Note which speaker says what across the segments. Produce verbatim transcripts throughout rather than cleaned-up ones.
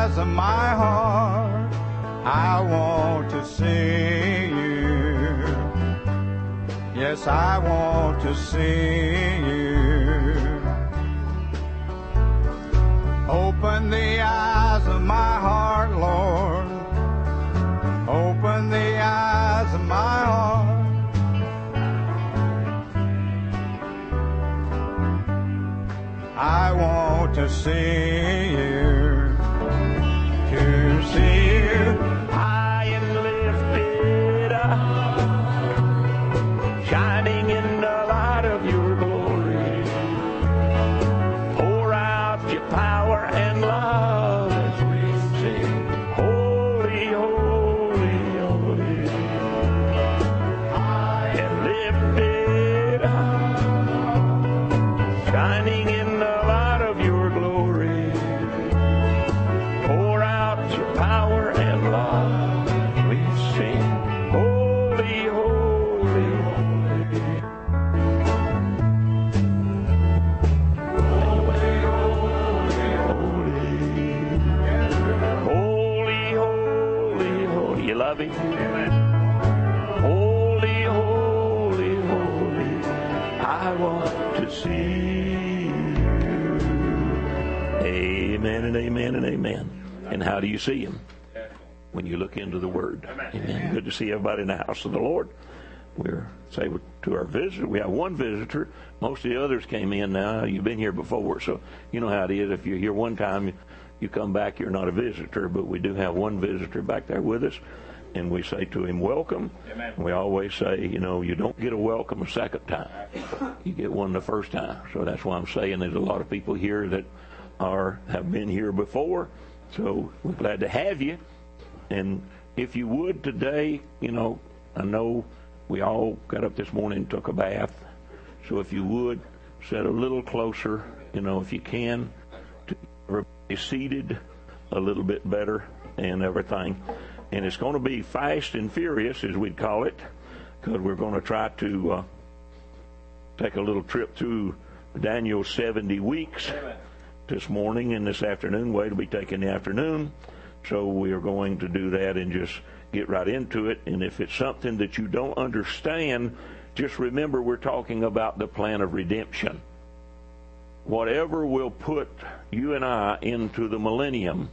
Speaker 1: eyes of my heart, I want to see you. Yes, I want to see you. Open the eyes of my heart, Lord. Open the eyes of my heart. I want to see you, to see you high and lifted up, shining in the light of your glory. Pour out your power and love as we sing, holy, holy, holy, high and lifted up, shining in holy, holy, holy, I want to see you. Amen and amen and amen. And how do you see him? When you look into the Word. Amen. Good to see everybody in the house of the Lord. We're say to our visitor. We have one visitor. Most of the others came in now. You've been here before, so you know how it is. If you're here one time, you come back, you're not a visitor. But we do have one visitor back there with us. And we say to him, welcome. Amen. We always say, you know, you don't get a welcome a second time. You get one the first time. So that's why I'm saying there's a lot of people here that are have been here before. So we're glad to have you. And if you would today, you know, I know we all got up this morning and took a bath. So if you would, sit a little closer, you know, if you can, to everybody seated a little bit better and everything. And it's going to be fast and furious, as we'd call it, because we're going to try to uh, take a little trip through Daniel's seventy weeks. Amen. This morning and this afternoon. Wade will be taking the afternoon. So we are going to do that and just get right into it. And if it's something that you don't understand, just remember we're talking about the plan of redemption. Whatever will put you and I into the millennium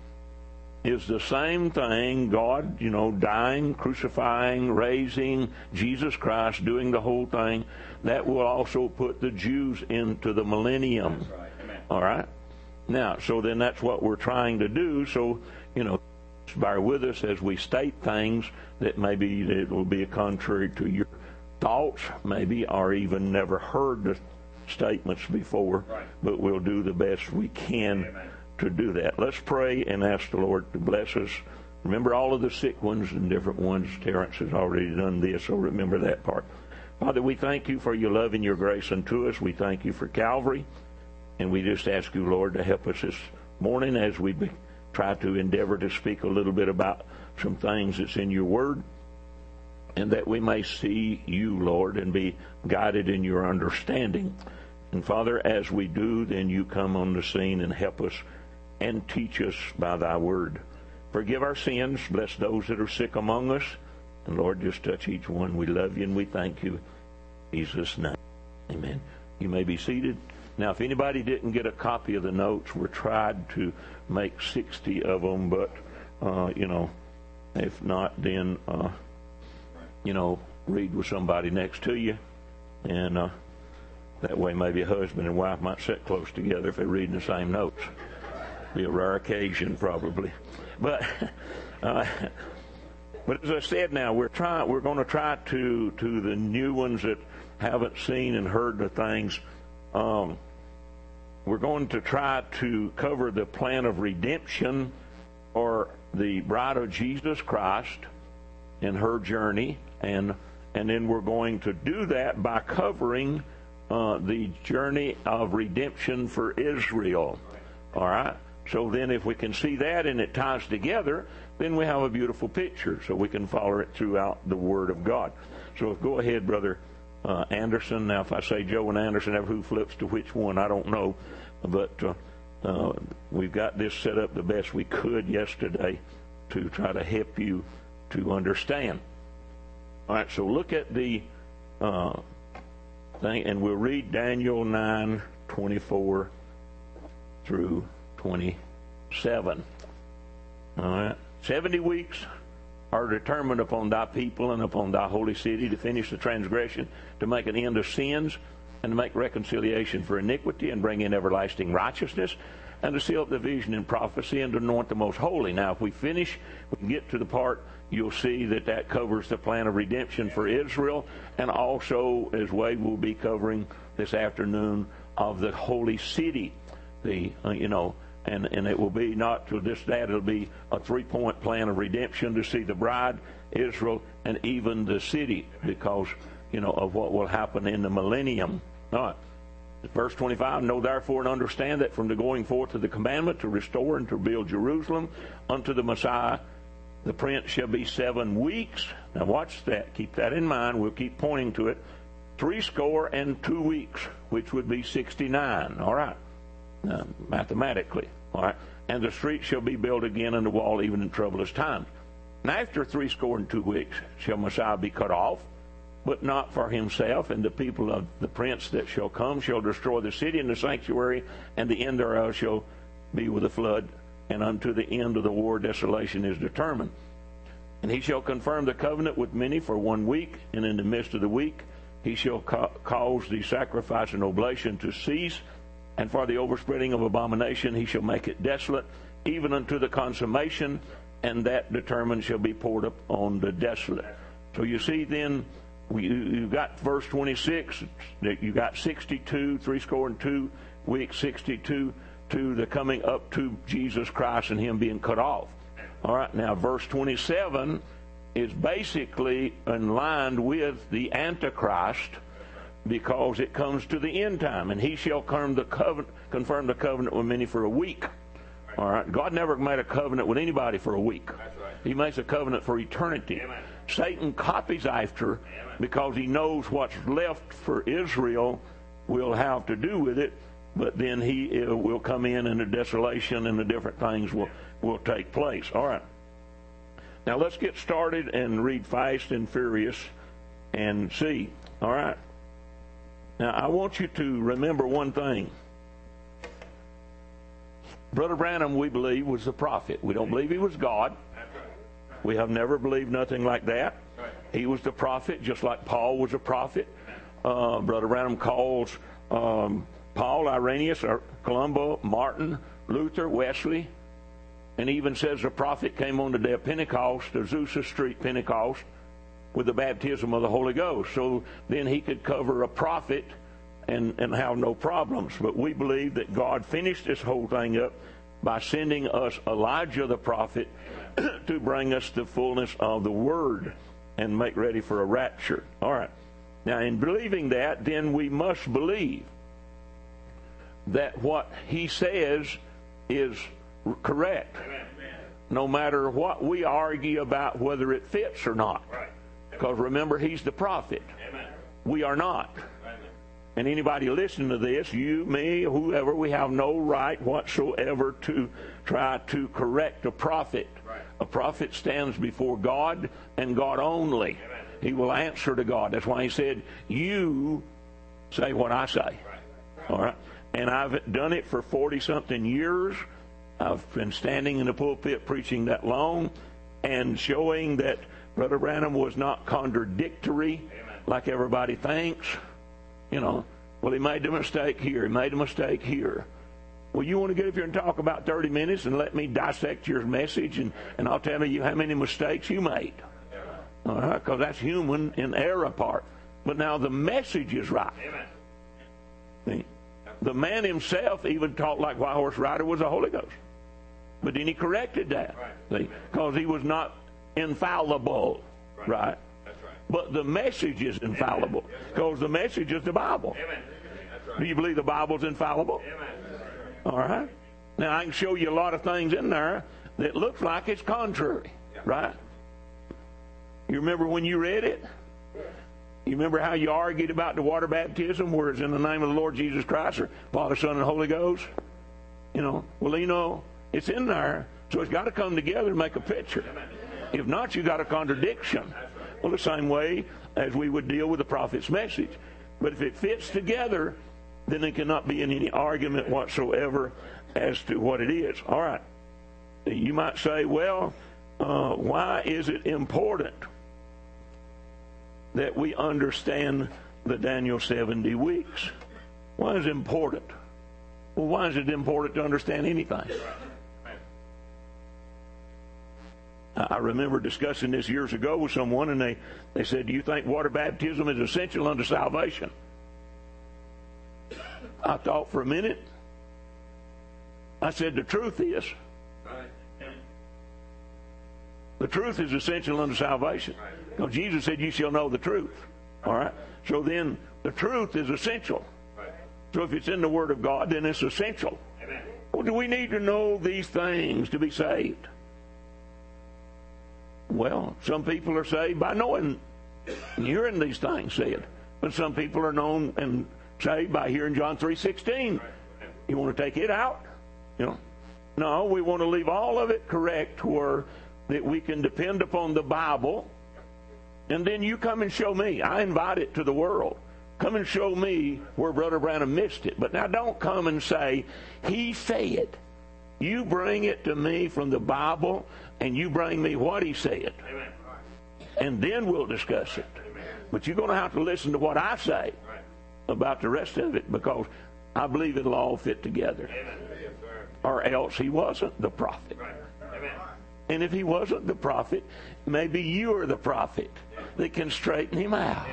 Speaker 1: is the same thing, God, you know, dying, crucifying, raising, Jesus Christ, doing the whole thing. That will also put the Jews into the millennium. That's right. Amen. All right? Now, so then that's what we're trying to do. So, you know, bear with us as we state things that maybe it will be contrary to your thoughts, maybe, or even never heard the statements before. Right. But we'll do the best we can. Amen. To do that. Let's pray and ask the Lord to bless us. Remember all of the sick ones and different ones. Terrence has already done this, so remember that part. Father, we thank you for your love and your grace unto us. We thank you for Calvary, and we just ask you, Lord, to help us this morning as we be, try to endeavor to speak a little bit about some things that's in your word, and that we may see you, Lord, and be guided in your understanding. And Father, as we do, then you come on the scene and help us and teach us by thy word. Forgive our sins. Bless those that are sick among us. And Lord, just touch each one. We love you and we thank you. In Jesus' name. Amen. You may be seated. Now, if anybody didn't get a copy of the notes, we tried to make sixty of them, but, uh, you know, if not, then, uh, you know, read with somebody next to you. And uh, that way maybe a husband and wife might sit close together if they're reading the same notes. Be a rare occasion, probably. But uh, but as I said, now we're trying. We're going to try to to the new ones that haven't seen and heard the things. Um, we're going to try to cover the plan of redemption, or the bride of Jesus Christ in her journey, and and then we're going to do that by covering uh, the journey of redemption for Israel. All right. So then if we can see that and it ties together, then we have a beautiful picture so we can follow it throughout the Word of God. So go ahead, Brother uh, Anderson. Now, if I say Joe and Anderson, who flips to which one, I don't know. But uh, uh, we've got this set up the best we could yesterday to try to help you to understand. All right, so look at the uh, thing, and we'll read Daniel nine twenty-four through twenty-seven. All right, seventy weeks are determined upon thy people and upon thy holy city to finish the transgression, to make an end of sins, and to make reconciliation for iniquity, and bring in everlasting righteousness, and to seal up the vision and prophecy, and to anoint the most holy. Now, if we finish, we can get to the part, you'll see that that covers the plan of redemption for Israel, and also, as Wade will be covering this afternoon, of the holy city. The, uh, you know, and, and it will be not to just that, it'll be a three-point plan of redemption to see the bride, Israel, and even the city, because, you know, of what will happen in the millennium. All right. Verse twenty-five, know therefore and understand that from the going forth of the commandment to restore and to build Jerusalem unto the Messiah, the prince shall be seven weeks. Now watch that. Keep that in mind. We'll keep pointing to it. Three score and two weeks, which would be sixty-nine. All right. Now, mathematically. All right. And the street shall be built again and the wall even in troublous times. And after three score and two weeks shall Messiah be cut off, but not for himself, and the people of the prince that shall come shall destroy the city and the sanctuary, and the end thereof shall be with a flood, and unto the end of the war desolation is determined. And he shall confirm the covenant with many for one week, and in the midst of the week he shall ca- cause the sacrifice and oblation to cease, and for the overspreading of abomination he shall make it desolate, even unto the consummation, and that determined shall be poured up on the desolate. So you see then, We, you got verse twenty-six, that you got sixty-two, three score and two weeks, sixty-two, to the coming up to Jesus Christ and him being cut off. All right, now verse twenty-seven is basically in line with the Antichrist, because it comes to the end time, and he shall confirm the covenant, confirm the covenant with many for a week. All right, God never made a covenant with anybody for a week. He makes a covenant for eternity. Amen. Satan copies after, because he knows what's left for Israel will have to do with it, but then he uh, will come in and the desolation and the different things will, will take place. All right. Now let's get started and read fast and furious and see. All right. Now I want you to remember one thing. Brother Branham, we believe, was the prophet. We don't believe he was God. We have never believed nothing like that. He was the prophet, just like Paul was a prophet. Uh, Brother Branham calls um, Paul, Irenaeus, Columba, Martin, Luther, Wesley, and even says the prophet came on the day of Pentecost, Azusa Street Pentecost, with the baptism of the Holy Ghost. So then he could cover a prophet and, and have no problems. But we believe that God finished this whole thing up by sending us Elijah the prophet to bring us the fullness of the Word and make ready for a rapture. All right. Now, in believing that, then we must believe that what he says is correct. Amen. No matter what we argue about whether it fits or not. Right. Because remember, he's the prophet. Amen. We are not. Amen. And anybody listening to this, you, me, whoever, we have no right whatsoever to try to correct a prophet. Right. A prophet stands before God and God only. Amen. He will answer to God. That's why he said, you say what I say. Right. All right. And I've done it for forty-something years. I've been standing in the pulpit preaching that long and showing that Brother Branham was not contradictory. Amen. Like everybody thinks. You know, well, he made a mistake here. He made a mistake here. Well, you want to get up here and talk about thirty minutes and let me dissect your message, and, and I'll tell you how many mistakes you made. All right, because that's human in error part. But now the message is right. Amen. See? The man himself even taught like White Horse Rider was the Holy Ghost. But then he corrected that. Right. Because he was not infallible. Right? right? That's right. But the message is infallible. Because the message is the Bible. Amen. That's right. Do you believe the Bible's infallible? Amen. All right. Now I can show you a lot of things in there that looks like it's contrary. Yeah. Right? You remember when you read it? You remember how you argued about the water baptism, where it's in the name of the Lord Jesus Christ, or Father, Son, and Holy Ghost? You know, well, you know, it's in there, so it's got to come together and make a picture. If not, you got a contradiction. Well, the same way as we would deal with the prophet's message. But if it fits together, then there cannot be any argument whatsoever as to what it is. All right. You might say, well, uh, why is it important that we understand the Daniel seventy weeks? Why is it important? Well, why is it important to understand anything? I remember discussing this years ago with someone, and they, they said, do you think water baptism is essential unto salvation? I thought for a minute. I said, the truth is, the truth is essential unto salvation. Because Jesus said, you shall know the truth. All right? So then, the truth is essential. So if it's in the Word of God, then it's essential. Well, do we need to know these things to be saved? Well, some people are saved by knowing and hearing these things said. But some people are known and saved by hearing John three sixteen. You want to take it out? You know? No, we want to leave all of it correct where that we can depend upon the Bible. And then you come and show me. I invite it to the world. Come and show me where Brother Branham missed it. But now don't come and say, he said. You bring it to me from the Bible, and you bring me what he said. Amen. And then we'll discuss it. Amen. But you're going to have to listen to what I say about the rest of it, because I believe it'll all fit together. Amen. Or else he wasn't the prophet. Amen. And if he wasn't the prophet, maybe you are the prophet that can straighten him out.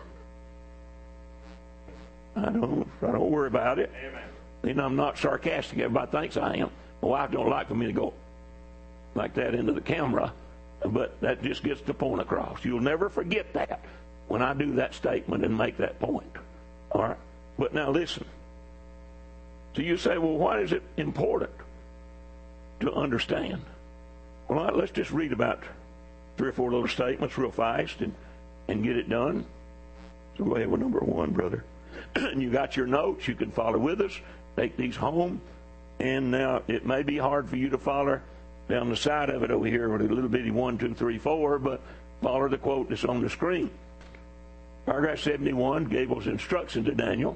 Speaker 1: I don't, I don't worry about it. Amen. And I'm not sarcastic. Everybody thinks I am. My wife don't like for me to go like that into the camera, but that just gets the point across. You'll never forget that when I do that statement and make that point. All right? But now listen. So you say, well, why is it important to understand? Well, let's just read about three or four little statements real fast and, and get it done. So go ahead with number one, brother. And you got your notes. You can follow with us. Take these home. And now it may be hard for you to follow down the side of it over here with a little bitty one, two, three, four, but follow the quote that's on the screen. Paragraph seventy-one gave us instruction to Daniel.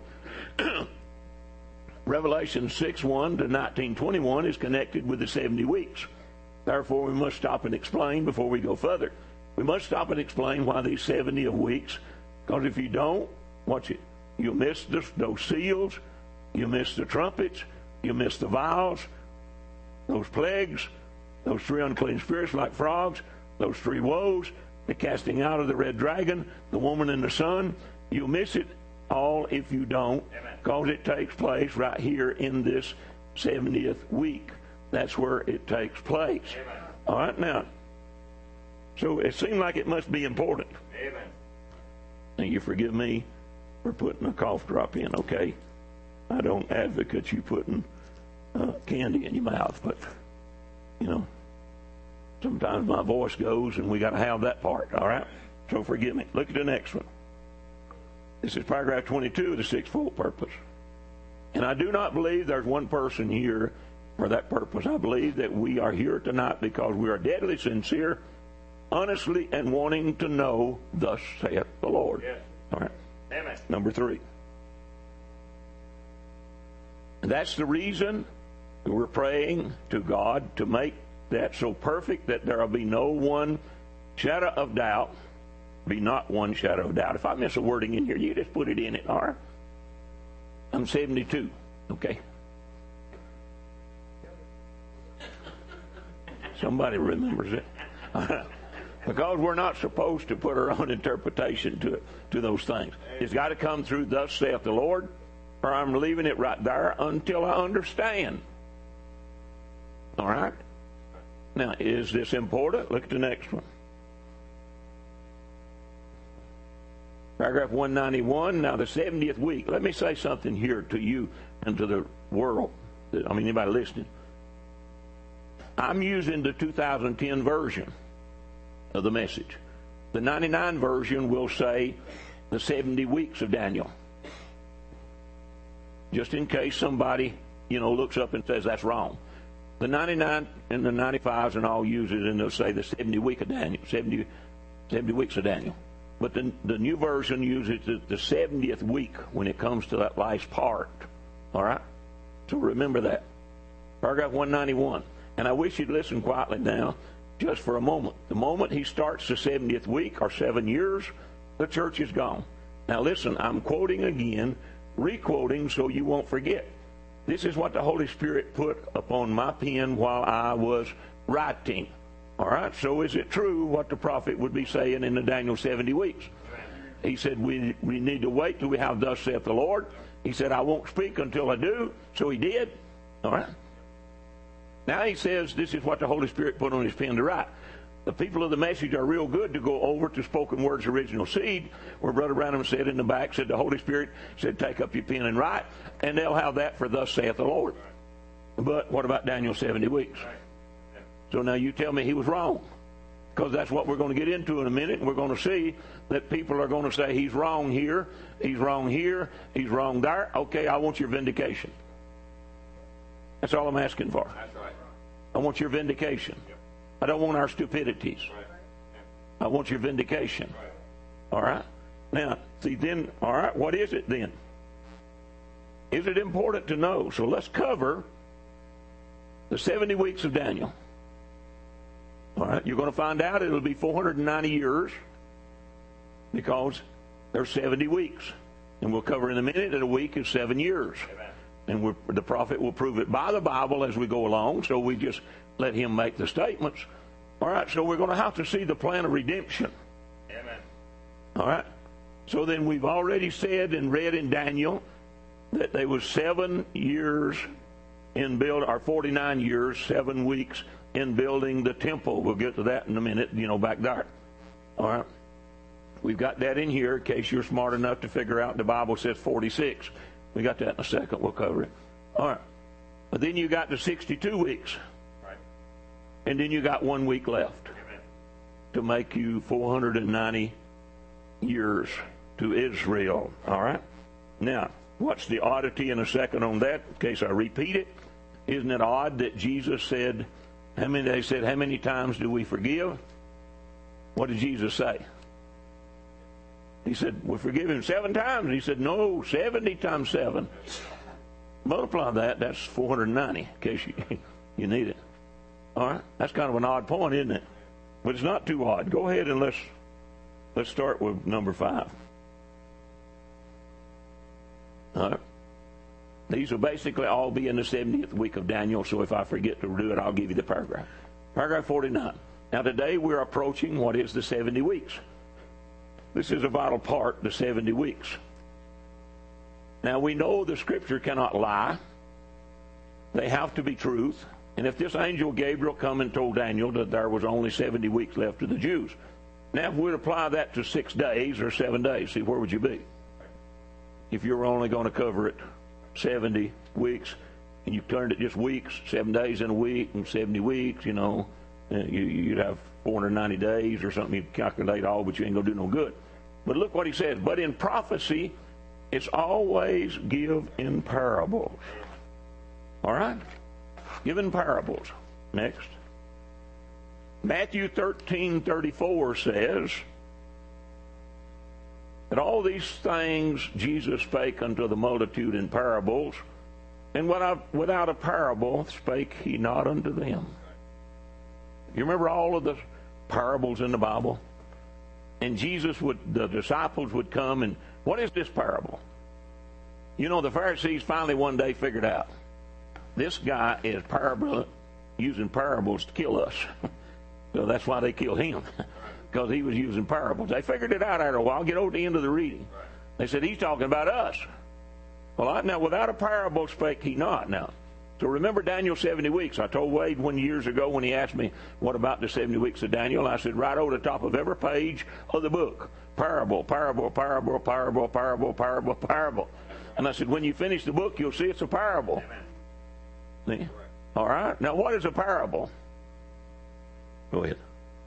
Speaker 1: Revelation six one to nineteen twenty-one is connected with the seventy weeks. Therefore, we must stop and explain before we go further. We must stop and explain why these seventy of weeks, because if you don't, watch it, you'll miss the, those seals, you'll miss the trumpets, you miss the vials, those plagues, those three unclean spirits like frogs, those three woes, the casting out of the red dragon, the woman and the son. You'll miss it all if you don't, because it takes place right here in this seventieth week. That's where it takes place. Amen. All right, now, so it seemed like it must be important. Amen. And you forgive me for putting a cough drop in, okay? I don't advocate you putting uh, candy in your mouth, but, you know, sometimes my voice goes and we got to have that part, all right? So forgive me. Look at the next one. This is paragraph twenty-two of the sixfold purpose. And I do not believe there's one person here for that purpose. I believe that we are here tonight because we are deadly sincere, honestly, and wanting to know, thus saith the Lord. Yes. All right. Amen. Number three. That's the reason we're praying to God to make that so perfect that there will be no one shadow of doubt, be not one shadow of doubt. If I miss a wording in here, you just put it in it, all right? I'm seventy-two, okay? Somebody remembers it. Because we're not supposed to put our own interpretation to it, to those things. It's got to come through, thus saith the Lord, or I'm leaving it right there until I understand. All right? Now, is this important? Look at the next one. Paragraph one ninety-one, now the seventieth week. Let me say something here to you and to the world. I mean, anybody listening. I'm using the two thousand ten version of the message. The ninety-nine version will say the seventy weeks of Daniel. Just in case somebody you know, looks up and says that's wrong. The ninety-nine and the ninety-fives and all use it, and they'll say the seventy week of Daniel, seventy, seventy weeks of Daniel. But the, the new version uses the, the seventieth week when it comes to that last part. All right? So remember that. Paragraph one ninety-one. And I wish you'd listen quietly now just for a moment. The moment he starts the seventieth week, or seven years, the church is gone. Now listen, I'm quoting again, re-quoting so you won't forget. This is what the Holy Spirit put upon my pen while I was writing. All right, so is it true what the prophet would be saying in the Daniel seventy weeks? He said, we, we need to wait till we have thus saith the Lord. He said, I won't speak until I do. So he did. All right. Now he says, this is what the Holy Spirit put on his pen to write. The people of the message are real good to go over to Spoken Word's original seed, where Brother Branham said in the back, said the Holy Spirit said, take up your pen and write, and they'll have that for thus saith the Lord. But what about Daniel seventy weeks? So now you tell me he was wrong, because that's what we're going to get into in a minute, and we're going to see that people are going to say he's wrong here, he's wrong here, he's wrong there. Okay, I want your vindication. That's all I'm asking for.
Speaker 2: That's right.
Speaker 1: I want your vindication.
Speaker 2: Yep.
Speaker 1: I don't want our stupidities.
Speaker 2: Right.
Speaker 1: I want your vindication.
Speaker 2: Right.
Speaker 1: All right? Now, see, then, all right, what is it then? Is it important to know? So let's cover the seventy weeks of Daniel. All right? You're going to find out it'll be four hundred ninety years because there's seventy weeks. And we'll cover in a minute that a week is seven years.
Speaker 2: Amen.
Speaker 1: And we're, the prophet will prove it by the Bible as we go along, so we just let him make the statements. All right, so we're going to have to see the plan of redemption.
Speaker 2: Amen.
Speaker 1: All right? So then we've already said and read in Daniel that there was seven years in build, or forty-nine years, seven weeks in building the temple. We'll get to that in a minute, you know, back there. All right? We've got that in here in case you're smart enough to figure out the Bible says forty-six. We got that in a second. We'll cover it. All right. But then you got the sixty-two weeks.
Speaker 2: Right.
Speaker 1: And then you got one week left.
Speaker 2: Amen.
Speaker 1: To make you four hundred ninety years to Israel. All right? Now, what's the oddity in a second on that, in case I repeat it? Isn't it odd that Jesus said, how many, they said, how many times do we forgive? What did Jesus say? He said, we forgive him seven times. He said, no, seventy times seven. Multiply that, that's four hundred ninety, in case you, you need it. All right? That's kind of an odd point, isn't it? But it's not too odd. Go ahead and let's, let's start with number five. All right? These will basically all be in the seventieth week of Daniel, so if I forget to do it, I'll give you the paragraph. Paragraph forty-nine. Now today we're approaching what is the seventy weeks. This is a vital part, the seventy weeks. Now we know the Scripture cannot lie. They have to be truth. And if this angel Gabriel come and told Daniel that there was only seventy weeks left to the Jews, now if we'd apply that to six days or seven days, see, where would you be? If you were only going to cover it seventy weeks, and you turned it just weeks, seven days in a week, and seventy weeks, you know, you, you'd have four hundred ninety days or something. You'd calculate all, but you ain't going to do no good. But look what he says. But in prophecy, it's always give in parables. All right? Give in parables. Next. Matthew thirteen thirty-four says that all these things Jesus spake unto the multitude in parables, and without, without a parable spake he not unto them. You remember all of the parables in the Bible? And Jesus would, the disciples would come and, what is this parable? You know, the Pharisees finally one day figured out, this guy is parable, using parables to kill us. So that's why they killed him, because he was using parables. They figured it out after a while. Get over to the end of the reading. They said, he's talking about us. Well, now, without a parable spake he not. Now, so remember Daniel seventy weeks. I told Wade one years ago when he asked me, what about the seventy weeks of Daniel? I said, right over the top of every page of the book, parable, parable, parable, parable, parable, parable, parable. And I said, when you finish the book, you'll see it's a parable. See? All right. Now, what is a parable? Go ahead.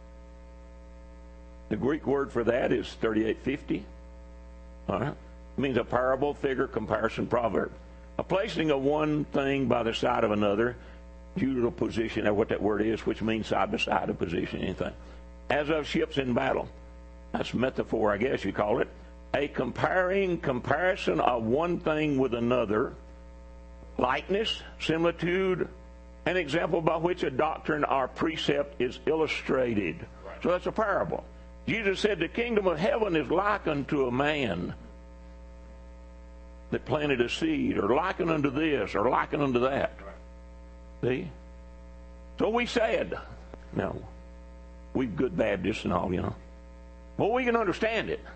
Speaker 1: The Greek word for that is thirty-eight fifty. All right. It means a parable, figure, comparison, proverb. A placing of one thing by the side of another, feudal position, or what that word is, which means side by side of position, anything. As of ships in battle. That's metaphor, I guess you call it. A comparing, comparison of one thing with another. Likeness, similitude, an example by which a doctrine or precept is illustrated. Right. So that's a parable. Jesus said the kingdom of heaven is likened to a man that planted a seed, or likened unto this, or likened unto that. Right. See? So we said, now, we good Baptists and all, you know. Well, we can understand it.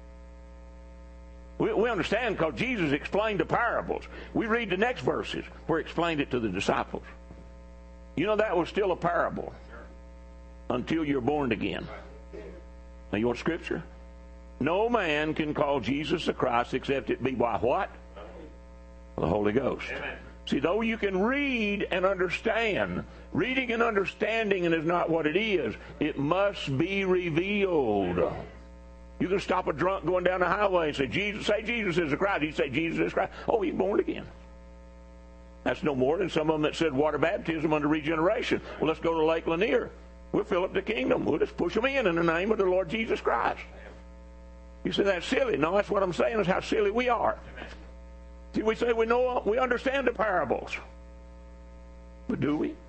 Speaker 1: We, we understand because Jesus explained the parables. We read the next verses where he explained it to the disciples. You know, that was still a parable until you're born again. Now, you want scripture? No man can call Jesus the Christ except it be by what? The Holy Ghost. Amen. See, though you can read and understand, reading and understanding is not what it is. It must be revealed. You can stop a drunk going down the highway and say, Jesus, say Jesus is the Christ. You say Jesus is Christ. Oh, he's born again. That's no more than some of them that said water baptism under regeneration. Well, let's go to Lake Lanier. We'll fill up the kingdom. We'll just push them in in the name of the Lord Jesus Christ. You say that's silly. No, that's what I'm saying is how silly we are. See, we say we know, we understand the parables. But do we?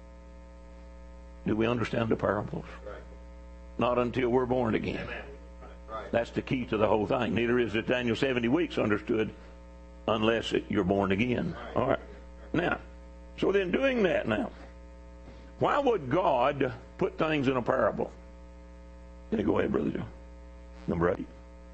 Speaker 1: Do we understand the parables? Right. Not until we're born again. Right. That's the key to the whole thing. Neither is it Daniel seventy weeks understood unless it, you're born again. Right. All right. Now, so then doing that now, why would God put things in a parable? Yeah, go ahead, Brother Joe. Number eight.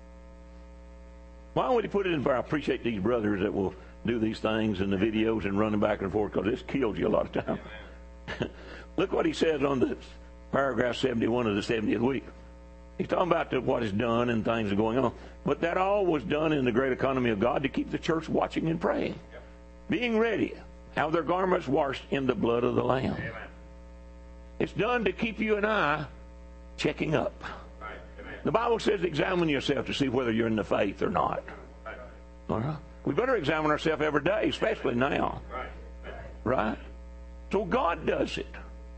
Speaker 1: Why would he put it in? I appreciate these brothers that will do these things in the videos and running back and forth, because this kills you a lot of time. Look what he says on the paragraph seventy-one of the seventieth week. He's talking about the, what is done and things are going on. But that all was done in the great economy of God to keep the church watching and praying. Yep. Being ready, have their garments washed in the blood of the Lamb. Amen. It's done to keep you and I checking up. Right. The Bible says examine yourself to see whether you're in the faith or not. Right. All right? We better examine ourselves every day, especially now. Right? Right? So God does it.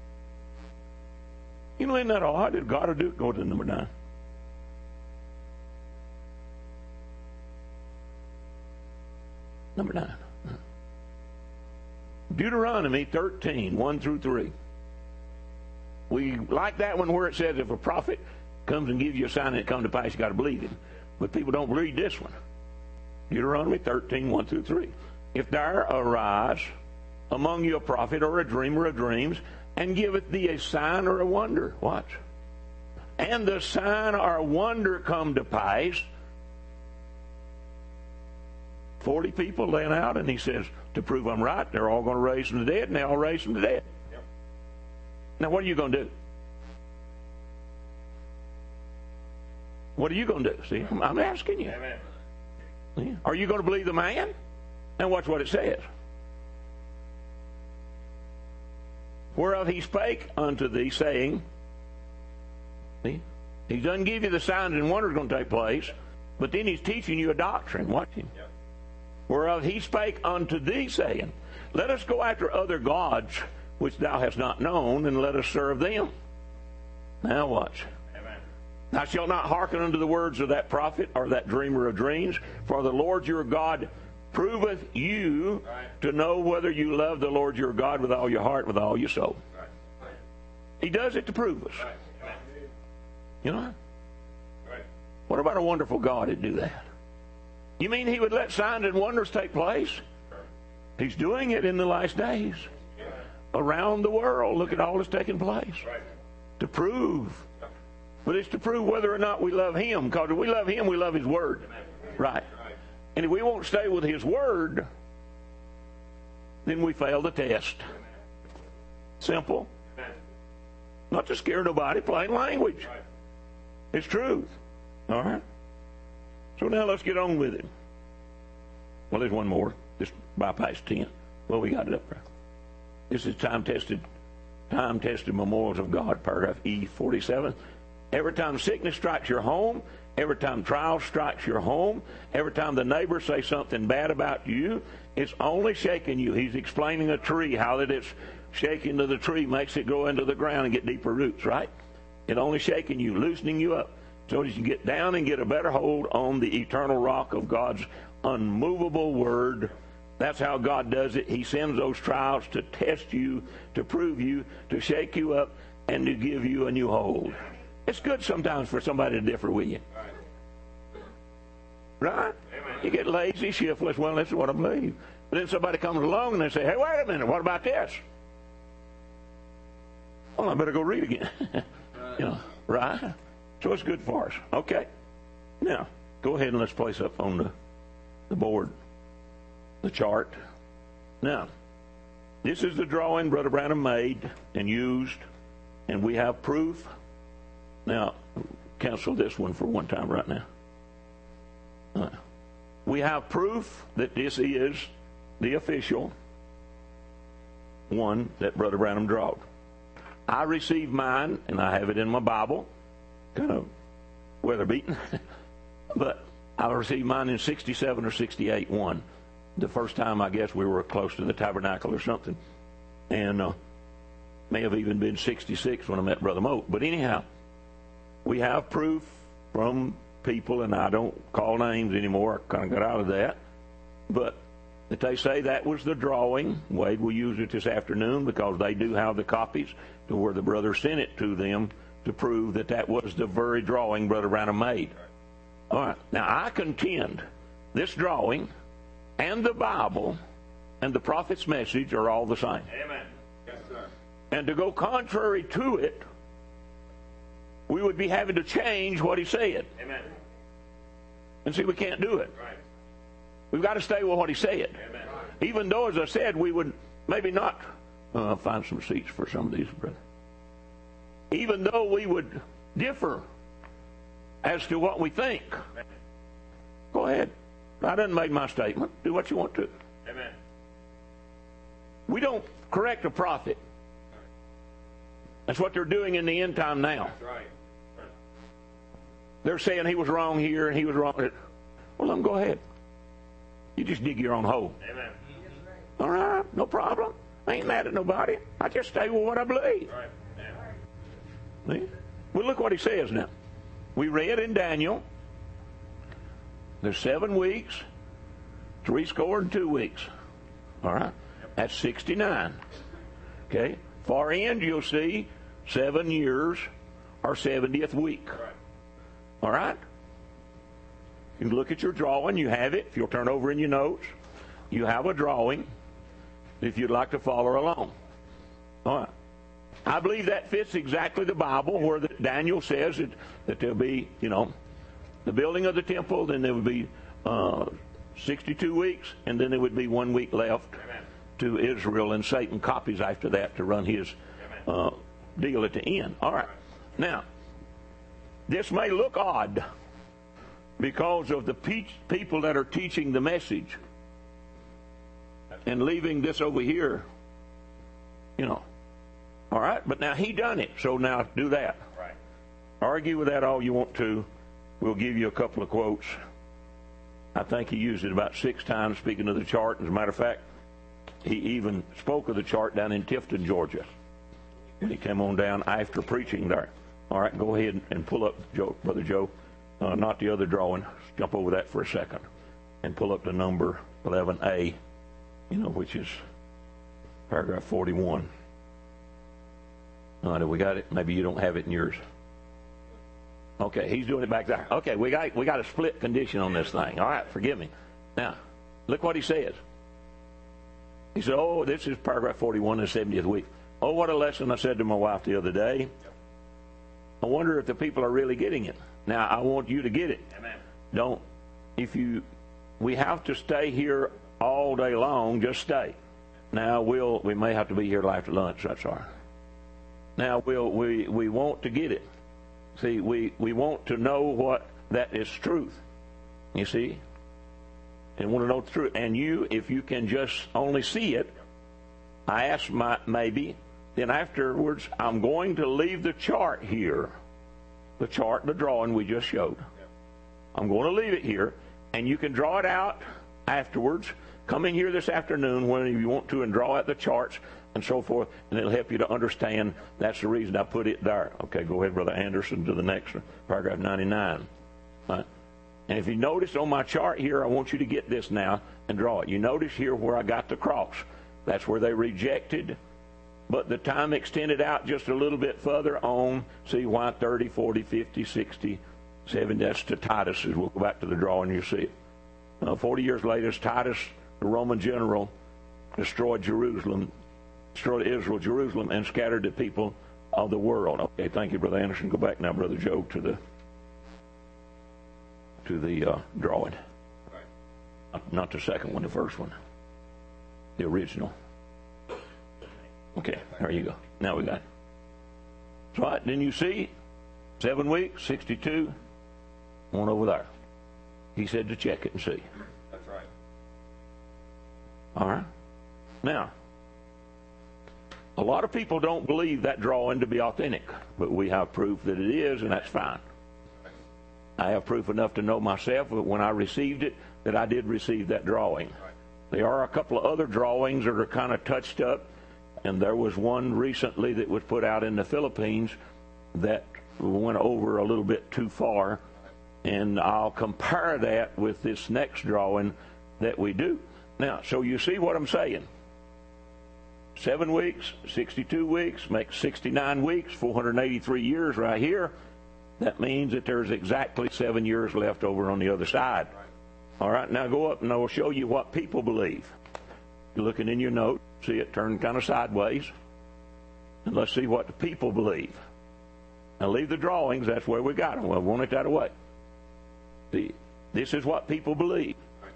Speaker 1: You know, isn't that odd that God will do it? Go to number nine. Number nine. Deuteronomy thirteen, one through three. We like that one where it says if a prophet comes and gives you a sign and it comes to pass, you got to believe him. But people don't read this one. Deuteronomy thirteen, one through three. If there arise among you a prophet or a dreamer of dreams, and giveth thee a sign or a wonder. Watch. And the sign or a wonder come to pass. Forty people laying out, and he says, to prove I'm right, they're all going to raise from the dead, and they all raise from the dead. Yep. Now, what are you going to do? What are you going to do? See, I'm asking you. Amen. See? Are you going to believe the man? And watch what it says. Whereof he spake unto thee, saying, see, he doesn't give you the signs and wonders going to take place, but then he's teaching you a doctrine. Watch him. Yep. Whereof he spake unto thee, saying, let us go after other gods which thou hast not known, and let us serve them. Now watch. Amen. Thou shalt not hearken unto the words of that prophet or that dreamer of dreams, for the Lord your God proveth you right. to know whether you love the Lord your God with all your heart, with all your soul. Right. Right. He does it to prove us. Right. Right. You know? Right. What about a wonderful God that do that? You mean he would let signs and wonders take place? Sure. He's doing it in the last days. Yeah. Around the world, look at all that's taking place. Right. To prove. Yeah. But it's to prove whether or not we love him. Because if we love him, we love his word. Right. And if we won't stay with his word, then we fail the test. Simple. Not to scare nobody, plain language. It's truth. All right? So now let's get on with it. Well, there's one more. Just bypass ten. Well, we got it up there. This is time-tested, time-tested memorials of God, paragraph E forty-seven. Every time sickness strikes your home, every time trial strikes your home, every time the neighbors say something bad about you, it's only shaking you. He's explaining a tree, how that it's shaking to the tree makes it go into the ground and get deeper roots, right? It only shaking you, loosening you up, so that you can get down and get a better hold on the eternal rock of God's unmovable word. That's how God does it. He sends those trials to test you, to prove you, to shake you up, and to give you a new hold. It's good sometimes for somebody to differ with you. Right? You get lazy, shiftless. Well, this is what I believe. But then somebody comes along and they say, hey, wait a minute, what about this? Well, I better go read again. You know, right? So it's good for us. Okay. Now, go ahead and let's place up on the, the board the chart. Now, this is the drawing Brother Branham made and used, and we have proof. Now, cancel this one for one time right now. Uh, we have proof that this is the official one that Brother Branham drawed. I received mine, and I have it in my Bible, kind of weather beaten, but I received mine in sixty-seven or sixty-eight, one. The first time, I guess, we were close to the tabernacle or something, and uh, may have even been sixty-six when I met Brother Moat. But anyhow, we have proof from people, and I don't call names anymore. I kind of got out of that. But that they say that was the drawing. Wade will use it this afternoon because they do have the copies to where the brother sent it to them to prove that that was the very drawing Brother Branham made. All right. Now, I contend this drawing and the Bible and the prophet's message are all the same.
Speaker 2: Amen. Yes, sir.
Speaker 1: And to go contrary to it, we would be having to change what he said.
Speaker 2: Amen.
Speaker 1: And see, we can't do it.
Speaker 2: Right.
Speaker 1: We've got to stay with what he said.
Speaker 2: Amen.
Speaker 1: Even though, as I said, we would maybe not uh, find some seats for some of these, brother. Even though we would differ as to what we think.
Speaker 2: Amen.
Speaker 1: Go ahead. I done made my statement. Do what you want to.
Speaker 2: Amen.
Speaker 1: We don't correct a prophet. That's what they're doing in the end time now.
Speaker 2: That's right.
Speaker 1: They're saying he was wrong here and he was wrong there. Well, let them go ahead. You just dig your own hole.
Speaker 2: Amen.
Speaker 1: All right, no problem. I ain't mad at nobody. I just stay with what I believe.
Speaker 2: Right. Yeah.
Speaker 1: See? Well, look what he says now. We read in Daniel, there's seven weeks, three score and two weeks. All right? That's sixty-nine. Okay? Far end, you'll see seven years or seventieth week.
Speaker 2: Right.
Speaker 1: All right? You can look at your drawing. You have it. If you'll turn over in your notes, you have a drawing if you'd like to follow along. All right. I believe that fits exactly the Bible where the, Daniel says that, that there'll be, you know, the building of the temple, then there would be uh, sixty-two weeks, and then there would be one week left
Speaker 2: Amen.
Speaker 1: To Israel, and Satan copies after that to run his uh, deal at the end. All right. Now, this may look odd because of the pe- people that are teaching the message and leaving this over here, you know. All right, but now he done it, so now do that.
Speaker 2: Right.
Speaker 1: Argue with that all you want to. We'll give you a couple of quotes. I think he used it about six times speaking of the chart. As a matter of fact, he even spoke of the chart down in Tifton, Georgia, when he came on down after preaching there. All right, go ahead and pull up, Joe, Brother Joe, uh, not the other drawing. Jump over that for a second and pull up the number eleven A, you know, which is paragraph forty-one. All right, we got it. Maybe you don't have it in yours. Okay, he's doing it back there. Okay, we got we got a split condition on this thing. All right, forgive me. Now, look what he says. He said, oh, this is paragraph forty-one, the seventieth week. Oh, what a lesson I said to my wife the other day. I wonder if the people are really getting it. Now, I want you to get it.
Speaker 2: Amen.
Speaker 1: Don't, if you, we have to stay here all day long, just stay. Now, we'll, we may have to be here till after lunch, that's all right. Now, we'll, we, we want to get it. See, we, we want to know what that is truth. You see? And want to know the truth. And you, if you can just only see it, I ask my, maybe, then afterwards, I'm going to leave the chart here. The chart, the drawing we just showed. I'm going to leave it here, and you can draw it out afterwards. Come in here this afternoon whenever you want to and draw out the charts and so forth, and it'll help you to understand. That's the reason I put it there. Okay, go ahead, Brother Anderson, to the next one, paragraph ninety-nine. Right. And if you notice on my chart here, I want you to get this now and draw it. You notice here where I got the cross. That's where they rejected, but the time extended out just a little bit further on. See why thirty, forty, fifty, sixty, seventy, that's to Titus. We'll go back to the drawing, you see it. Uh, forty years later, Titus, the Roman general, destroyed Jerusalem, destroyed Israel, Jerusalem, and scattered the people of the world. Okay, thank you, Brother Anderson. Go back now, Brother Joe, to the to the uh, drawing. Right. Not the second one, the first one. The original. Okay, there you go. Now we got it. That's right. Then you see, seven weeks, sixty-two, one over there. He said to check it and see.
Speaker 2: That's right.
Speaker 1: All right. Now, a lot of people don't believe that drawing to be authentic, but we have proof that it is, and that's fine. I have proof enough to know myself that when I received it, that I did receive that drawing.
Speaker 2: Right.
Speaker 1: There are a couple of other drawings that are kind of touched up, and there was one recently that was put out in the Philippines that went over a little bit too far, and I'll compare that with this next drawing that we do. Now, so you see what I'm saying. Seven weeks, sixty-two weeks, makes sixty-nine weeks, four hundred eighty-three years right here. That means that there's exactly seven years left over on the other side. All right, now go up and I will show you what people believe. You're looking in your note, see it turned kind of sideways. And let's see what the people believe. Now leave the drawings, that's where we got them. Well, want it that way. See, this is what people believe.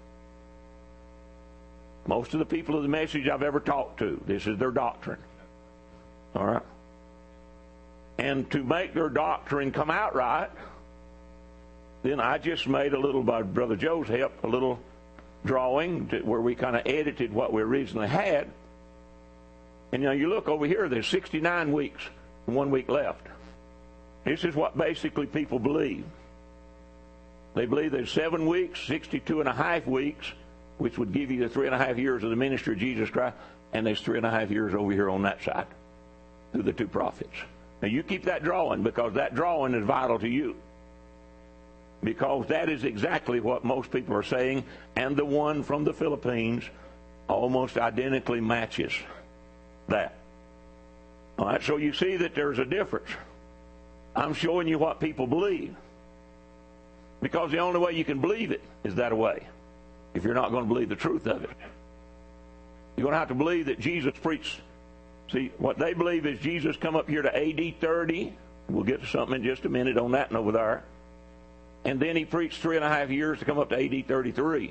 Speaker 1: Most of the people of the message I've ever talked to, this is their doctrine. All right? And to make their doctrine come out right, then I just made a little, by Brother Joe's help, a little drawing to, where we kind of edited what we originally had. And you know, you look over here, there's sixty-nine weeks and one week left. This is what basically people believe. They believe there's seven weeks, sixty-two and a half weeks, which would give you the three and a half years of the ministry of Jesus Christ, and there's three and a half years over here on that side through the two prophets. Now you keep that drawing, because that drawing is vital to you. Because that is exactly what most people are saying, and the one from the Philippines almost identically matches that. All right, so you see that there's a difference. I'm showing you what people believe. Because the only way you can believe it is that way. If you're not going to believe the truth of it, you're going to have to believe that Jesus preached. See, what they believe is Jesus come up here to A D thirty. We'll get to something in just a minute on that and over there. And then he preached three and a half years to come up to A D thirty-three.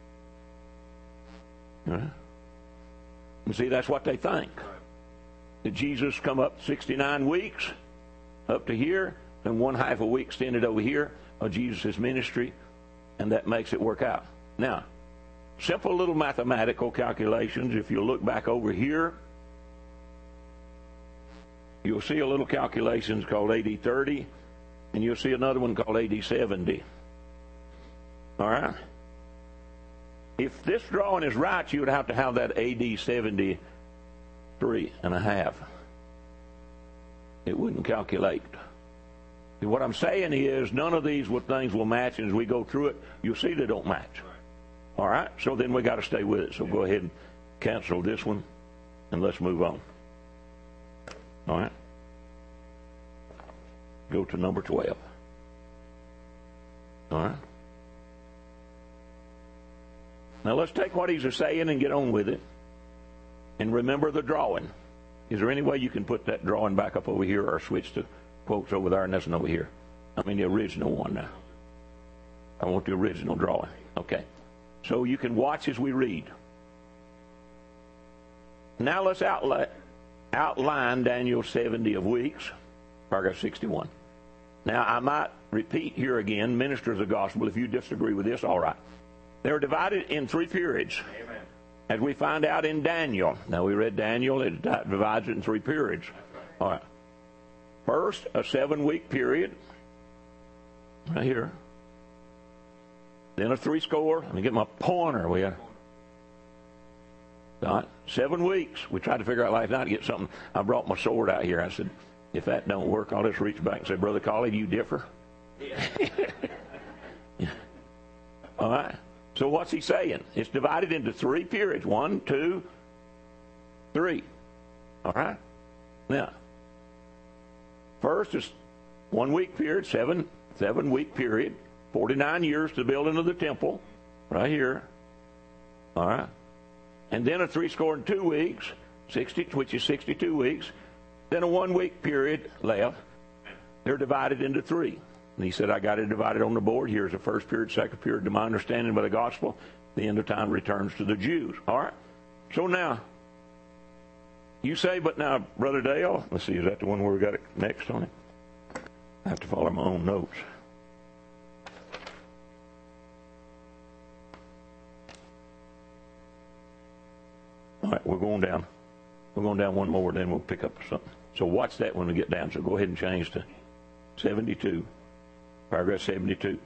Speaker 1: Right? And see, that's what they think. That Jesus come up sixty-nine weeks up to here, and one half a week extended over here of Jesus' ministry, and that makes it work out. Now, simple little mathematical calculations. If you look back over here, you'll see a little calculations called A D thirty, and you'll see another one called A D seventy. All right? If this drawing is right, you would have to have that A D seventy-three and a half. It wouldn't calculate. And what I'm saying is none of these things will match, and as we go through it, you'll see they don't match. All right? So then we got to stay with it. So go ahead and cancel this one, and let's move on. All right? Go to number twelve. All right? Now let's take what he's saying and get on with it. And remember the drawing. Is there any way you can put that drawing back up over here, or switch to quotes over there and this one over here? I mean the original one now. I want the original drawing. Okay. So you can watch as we read. Now let's outline, outline Daniel's seventy of weeks, paragraph sixty-one. Now I might repeat here again, ministers of the gospel, if you disagree with this, all right. They're divided in three periods.
Speaker 2: Amen.
Speaker 1: As we find out in Daniel. Now we read Daniel, it divides it in three periods. All right. First, a seven-week period, right here. Then a three score. Let me get my pointer. We got right, seven weeks. We tried to figure out last night to get something. I brought my sword out here. I said, if that don't work, I'll just reach back and say, Brother Colley, do you differ? Yeah. All right. So what's he saying? It's divided into three periods. One, two, three. All right. Now, first is one week period, seven, seven week period, forty-nine years to the building of the temple, right here. All right. And then a three score and two weeks, sixty, which is sixty-two weeks. Then a one week period left. They're divided into three. And he said, I got it divided on the board. Here's the first period, second period, to my understanding by the gospel. The end of time returns to the Jews. All right. So now, you say, but now, Brother Dale, let's see, is that the one where we got it next on it? I have to follow my own notes. All right, we're going down. We're going down one more, then we'll pick up something. So watch that when we get down. So go ahead and change to seventy-two. Paragraph seventy-two.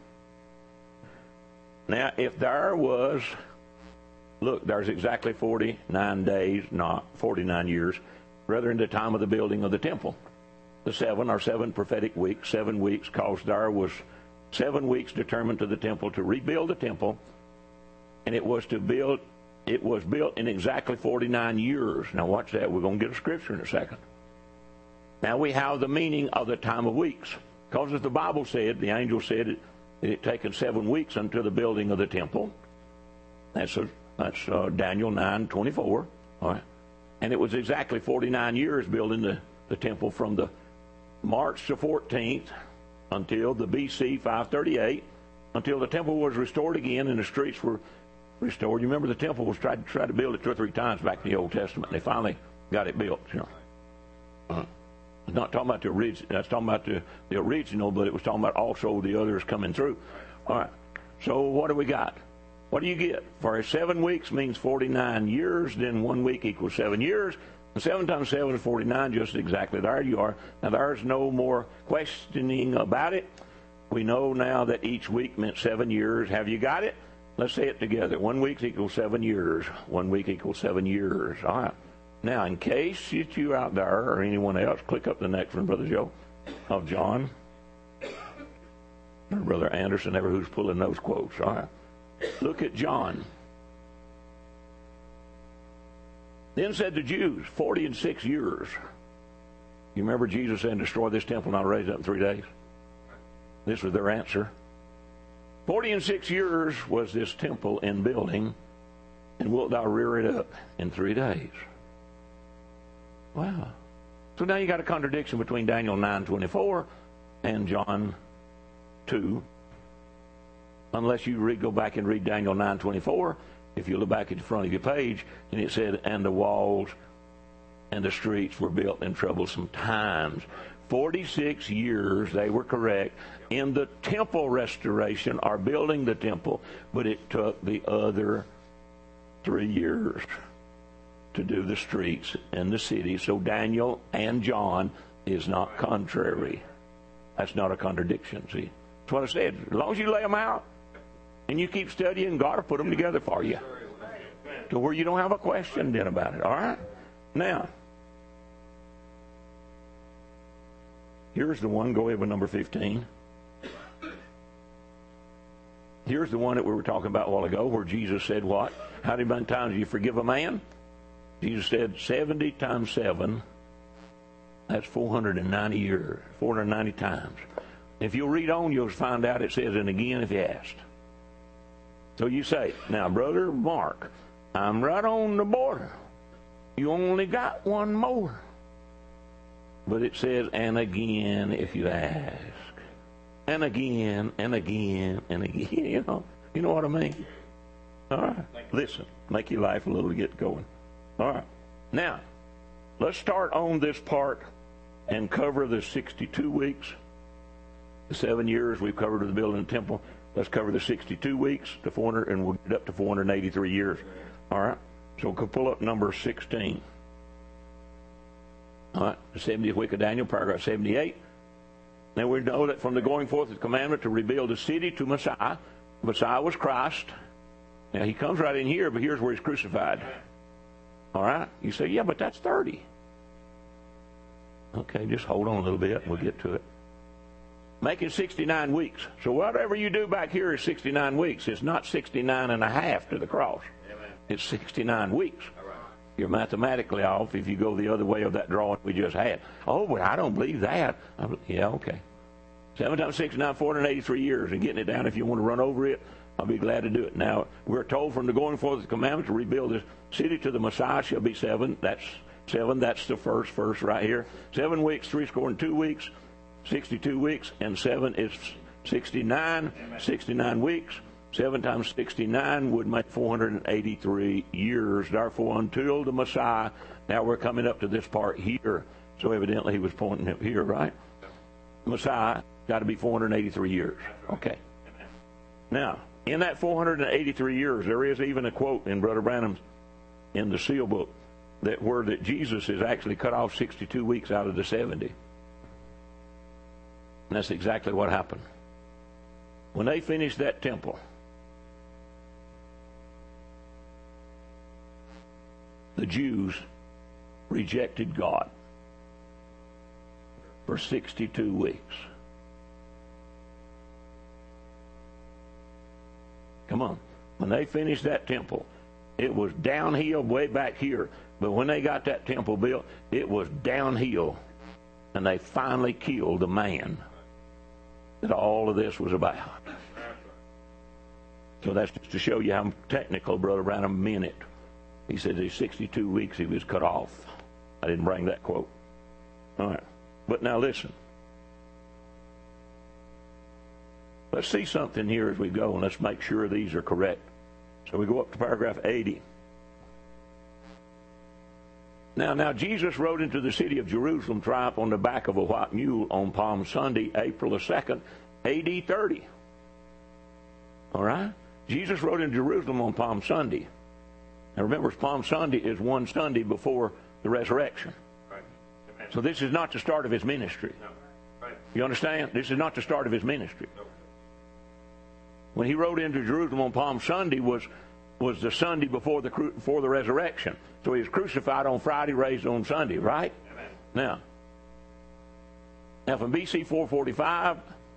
Speaker 1: Now, if there was, look, there's exactly forty-nine days, not forty-nine years, rather in the time of the building of the temple. The seven are seven prophetic weeks, seven weeks, because there was seven weeks determined to the temple to rebuild the temple, and it was to build, it was built in exactly forty-nine years. Now watch that. We're going to get a scripture in a second. Now we have the meaning of the time of weeks. Because as the Bible said, the angel said it it had taken seven weeks until the building of the temple. That's a, that's uh, Daniel nine twenty-four. All right. And it was exactly forty-nine years building the, the temple from the March the fourteenth until the B C five thirty-eight, until the temple was restored again and the streets were restored. You remember the temple was tried to try to build it two or three times back in the Old Testament. They finally got it built. You know. Uh-huh. I'm not talking about the original. That's talking about the, the original, but it was talking about also the others coming through. All right. So what do we got? What do you get? For seven weeks means forty-nine years. Then one week equals seven years. And seven times seven is forty-nine. Just exactly there you are. Now there's no more questioning about it. We know now that each week meant seven years. Have you got it? Let's say it together. One week equals seven years. One week equals seven years. All right. Now, in case it's you out there or anyone else, click up the next one, Brother Joe, of John. Or Brother Anderson, ever who's pulling those quotes. All right. Look at John. Then said the Jews, forty and six years. You remember Jesus saying, destroy this temple and I'll raise it up in three days? This was their answer. Forty and six years was this temple in building, and wilt thou rear it up in three days? Wow. So now you got a contradiction between Daniel nine twenty-four and John two. Unless you read, go back and read Daniel nine twenty-four, if you look back at the front of your page, and it said, and the walls and the streets were built in troublesome times. forty-six years, they were correct, in the temple restoration, or building the temple, but it took the other three years to do the streets and the city. So Daniel and John is not contrary. That's not a contradiction, see. That's what I said. As long as you lay them out and you keep studying, God will put them together for you to where you don't have a question then about it. All right? Now, here's the one. Go ahead with number fifteen. Here's the one that we were talking about a while ago where Jesus said what? How many times do you forgive a man? Jesus said seventy times seven, that's four hundred ninety years, four hundred ninety times. If you'll read on, you'll find out it says, and again if you asked. So you say, now, Brother Mark, I'm right on the border. You only got one more. But it says, and again if you ask. And again, and again, and again. You know, you know what I mean? All right. Listen, make your life a little get going. All right. Now, let's start on this part and cover the sixty-two weeks. The seven years we've covered with the building of the temple. Let's cover the sixty-two weeks, to four hundred, and we'll get up to four hundred eighty-three years. All right. So we'll pull up number sixteen. All right. The seventieth week of Daniel, paragraph seventy-eight. Now we know that from the going forth of the commandment to rebuild the city to Messiah, Messiah was Christ. Now, he comes right in here, but here's where he's crucified. All right? You say, yeah, but that's thirty. Okay, just hold on a little bit. We'll get to it. Make it sixty-nine weeks. So whatever you do back here is sixty-nine weeks. It's not sixty-nine and a half to the cross. It's sixty-nine weeks. You're mathematically off if you go the other way of that drawing we just had. Oh, but I don't believe that. I'm, yeah, okay. Seven times sixty-nine, four hundred eighty-three years, and getting it down. If you want to run over it, I'll be glad to do it. Now, we're told from the going forth of the commandment to rebuild this city to the Messiah shall be seven. That's seven. That's the first verse right here. Seven weeks, three score and two weeks, sixty-two weeks, and seven is sixty-nine. Amen. sixty-nine weeks. Seven times sixty-nine would make four hundred eighty-three years. Therefore, until the Messiah, now we're coming up to this part here. So evidently he was pointing up here, right? Messiah got to be four hundred eighty-three years. Okay. Now, in that four hundred eighty-three years, there is even a quote in Brother Branham's, in the seal book, that where that Jesus is actually cut off sixty-two weeks out of the seventy. And that's exactly what happened. When they finished that temple, the Jews rejected God for sixty-two weeks. Come on. When they finished that temple, it was downhill way back here. But when they got that temple built, it was downhill. And they finally killed the man that all of this was about. So that's just to show you how technical Brother Branham meant it. He said in sixty-two weeks he was cut off. I didn't bring that quote. All right. But now listen. Let's see something here as we go, and let's make sure these are correct. So we go up to paragraph eighty. Now, now Jesus rode into the city of Jerusalem triumph on the back of a white mule on Palm Sunday, April the second, A D thirty. All right? Jesus rode into Jerusalem on Palm Sunday. Now remember, Palm Sunday is one Sunday before the resurrection. Right. So this is not the start of his ministry. No. Right. You understand? This is not the start of his ministry. No. When he rode into Jerusalem on Palm Sunday was was the Sunday before the before the resurrection. So he was crucified on Friday, raised on Sunday, right? Amen. Now, now from B C four forty-five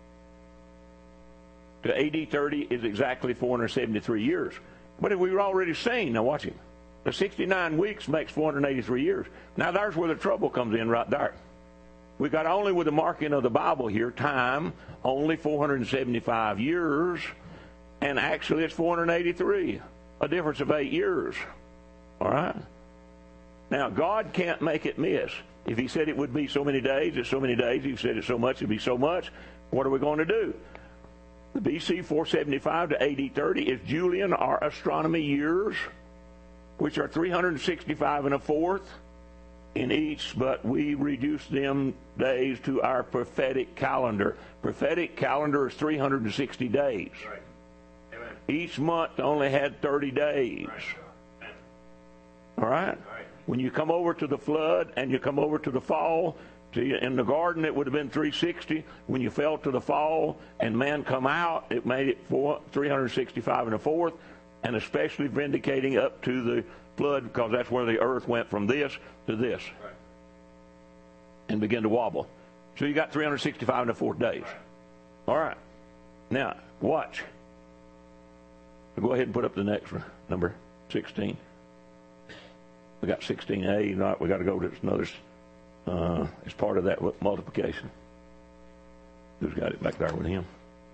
Speaker 1: to A D thirty is exactly four hundred seventy-three years. But we were already saying, now watch him, the sixty-nine weeks makes four hundred eighty-three years. Now there's where the trouble comes in right there. We got only with the marking of the Bible here, time, only four hundred seventy-five years, and actually it's four hundred eighty-three, a difference of eight years. All right? Now, God can't make it miss. If he said it would be so many days, it's so many days. If he said it so much, it'd be so much. What are we going to do? The B C four seventy-five to A D thirty is Julian, our astronomy years, which are three hundred sixty-five and a fourth in each, but we reduce them days to our prophetic calendar. Prophetic calendar is three hundred sixty days. Right. Amen. Each month only had thirty days. Right. All right? Right? When you come over to the flood and you come over to the fall, see, in the garden it would have been three hundred sixty. When you fell to the fall and man come out, it made it four, three hundred sixty-five and a fourth, and especially vindicating up to the flood, because that's where the earth went from this to this. Right. And began to wobble. So you got three hundred sixty-five and a fourth days. Right. All right. Now, watch. Go ahead and put up the next one, number sixteen. We got sixteen A. Not, we got to go to another. Uh, it's part of that multiplication. Who's got it back there with him?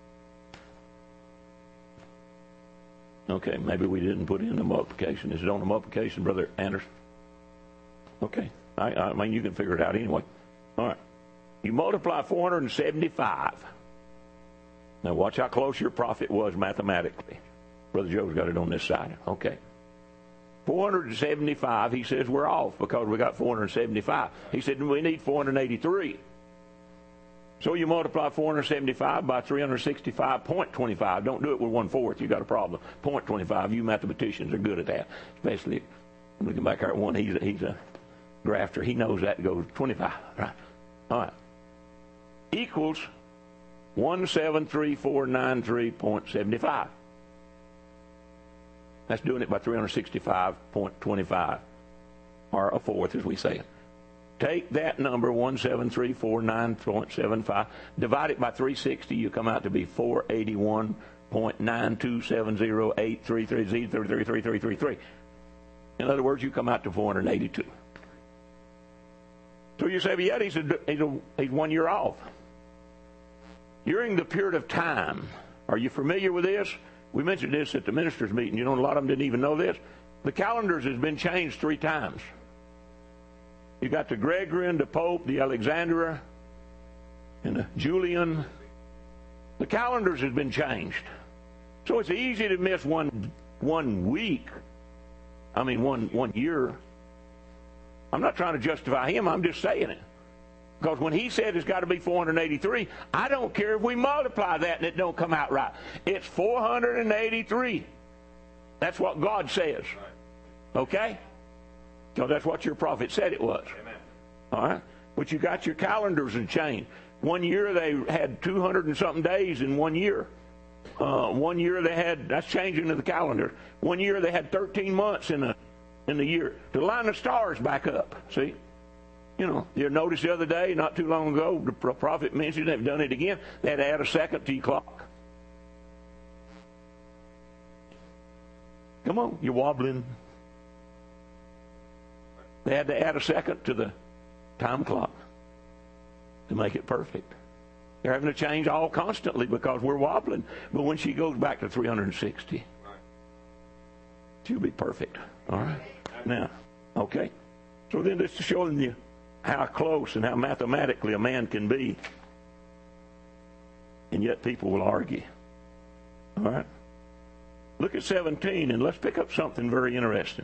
Speaker 1: Okay, maybe we didn't put in the multiplication. Is it on the multiplication, Brother Anderson? Okay. I, I mean, you can figure it out anyway. All right. You multiply four hundred seventy-five. Now, watch how close your profit was mathematically. Brother Joe's got it on this side. Okay. four hundred seventy-five, he says we're off because we got four hundred seventy-five. He said we need four hundred eighty-three. So you multiply four hundred seventy-five by three hundred sixty-five point two five. Don't do it with one-fourth. You got a problem. point two five. You mathematicians are good at that. Especially, I'm looking back here at one. He's a, he's a grafter. He knows that goes twenty-five. Right? All right. Equals one seven three four nine three point seven five. That's doing it by three hundred sixty-five point two five, or a fourth as we say it. Take that number, one seven three four nine point seven five, divide it by three hundred sixty, you come out to be four hundred eighty-one point nine two seven zero eight three three three three three three three three. In other words, you come out to four hundred eighty-two. So you say, but yet he's, a, he's, a, he's one year off. During the period of time, are you familiar with this? We mentioned this at the ministers' meeting. You know, a lot of them didn't even know this. The calendars has been changed three times. You got the Gregorian, the Pope, the Alexandria, and the Julian. The calendars has been changed. So it's easy to miss one one week. I mean, one one year. I'm not trying to justify him. I'm just saying it. Because when he said it's got to be four hundred eighty-three, I don't care if we multiply that and it don't come out right. It's four hundred eighty-three. That's what God says. Okay? Because that's what your prophet said it was.
Speaker 2: Amen.
Speaker 1: All right? But you got your calendars and changed. One year they had two hundred and something days in one year. Uh, one year they had, that's changing to the calendar. One year they had thirteen months in the, in the year. To line the stars back up, see? You know, you noticed the other day, not too long ago, the prophet mentioned they've done it again. They had to add a second to your clock. Come on, you're wobbling. They had to add a second to the time clock to make it perfect. They're having to change all constantly because we're wobbling. But when she goes back to three hundred sixty, she'll be perfect. All right? Now, okay. So then this is showing you how close and how mathematically a man can be. And yet people will argue. All right? Look at seventeen and let's pick up something very interesting.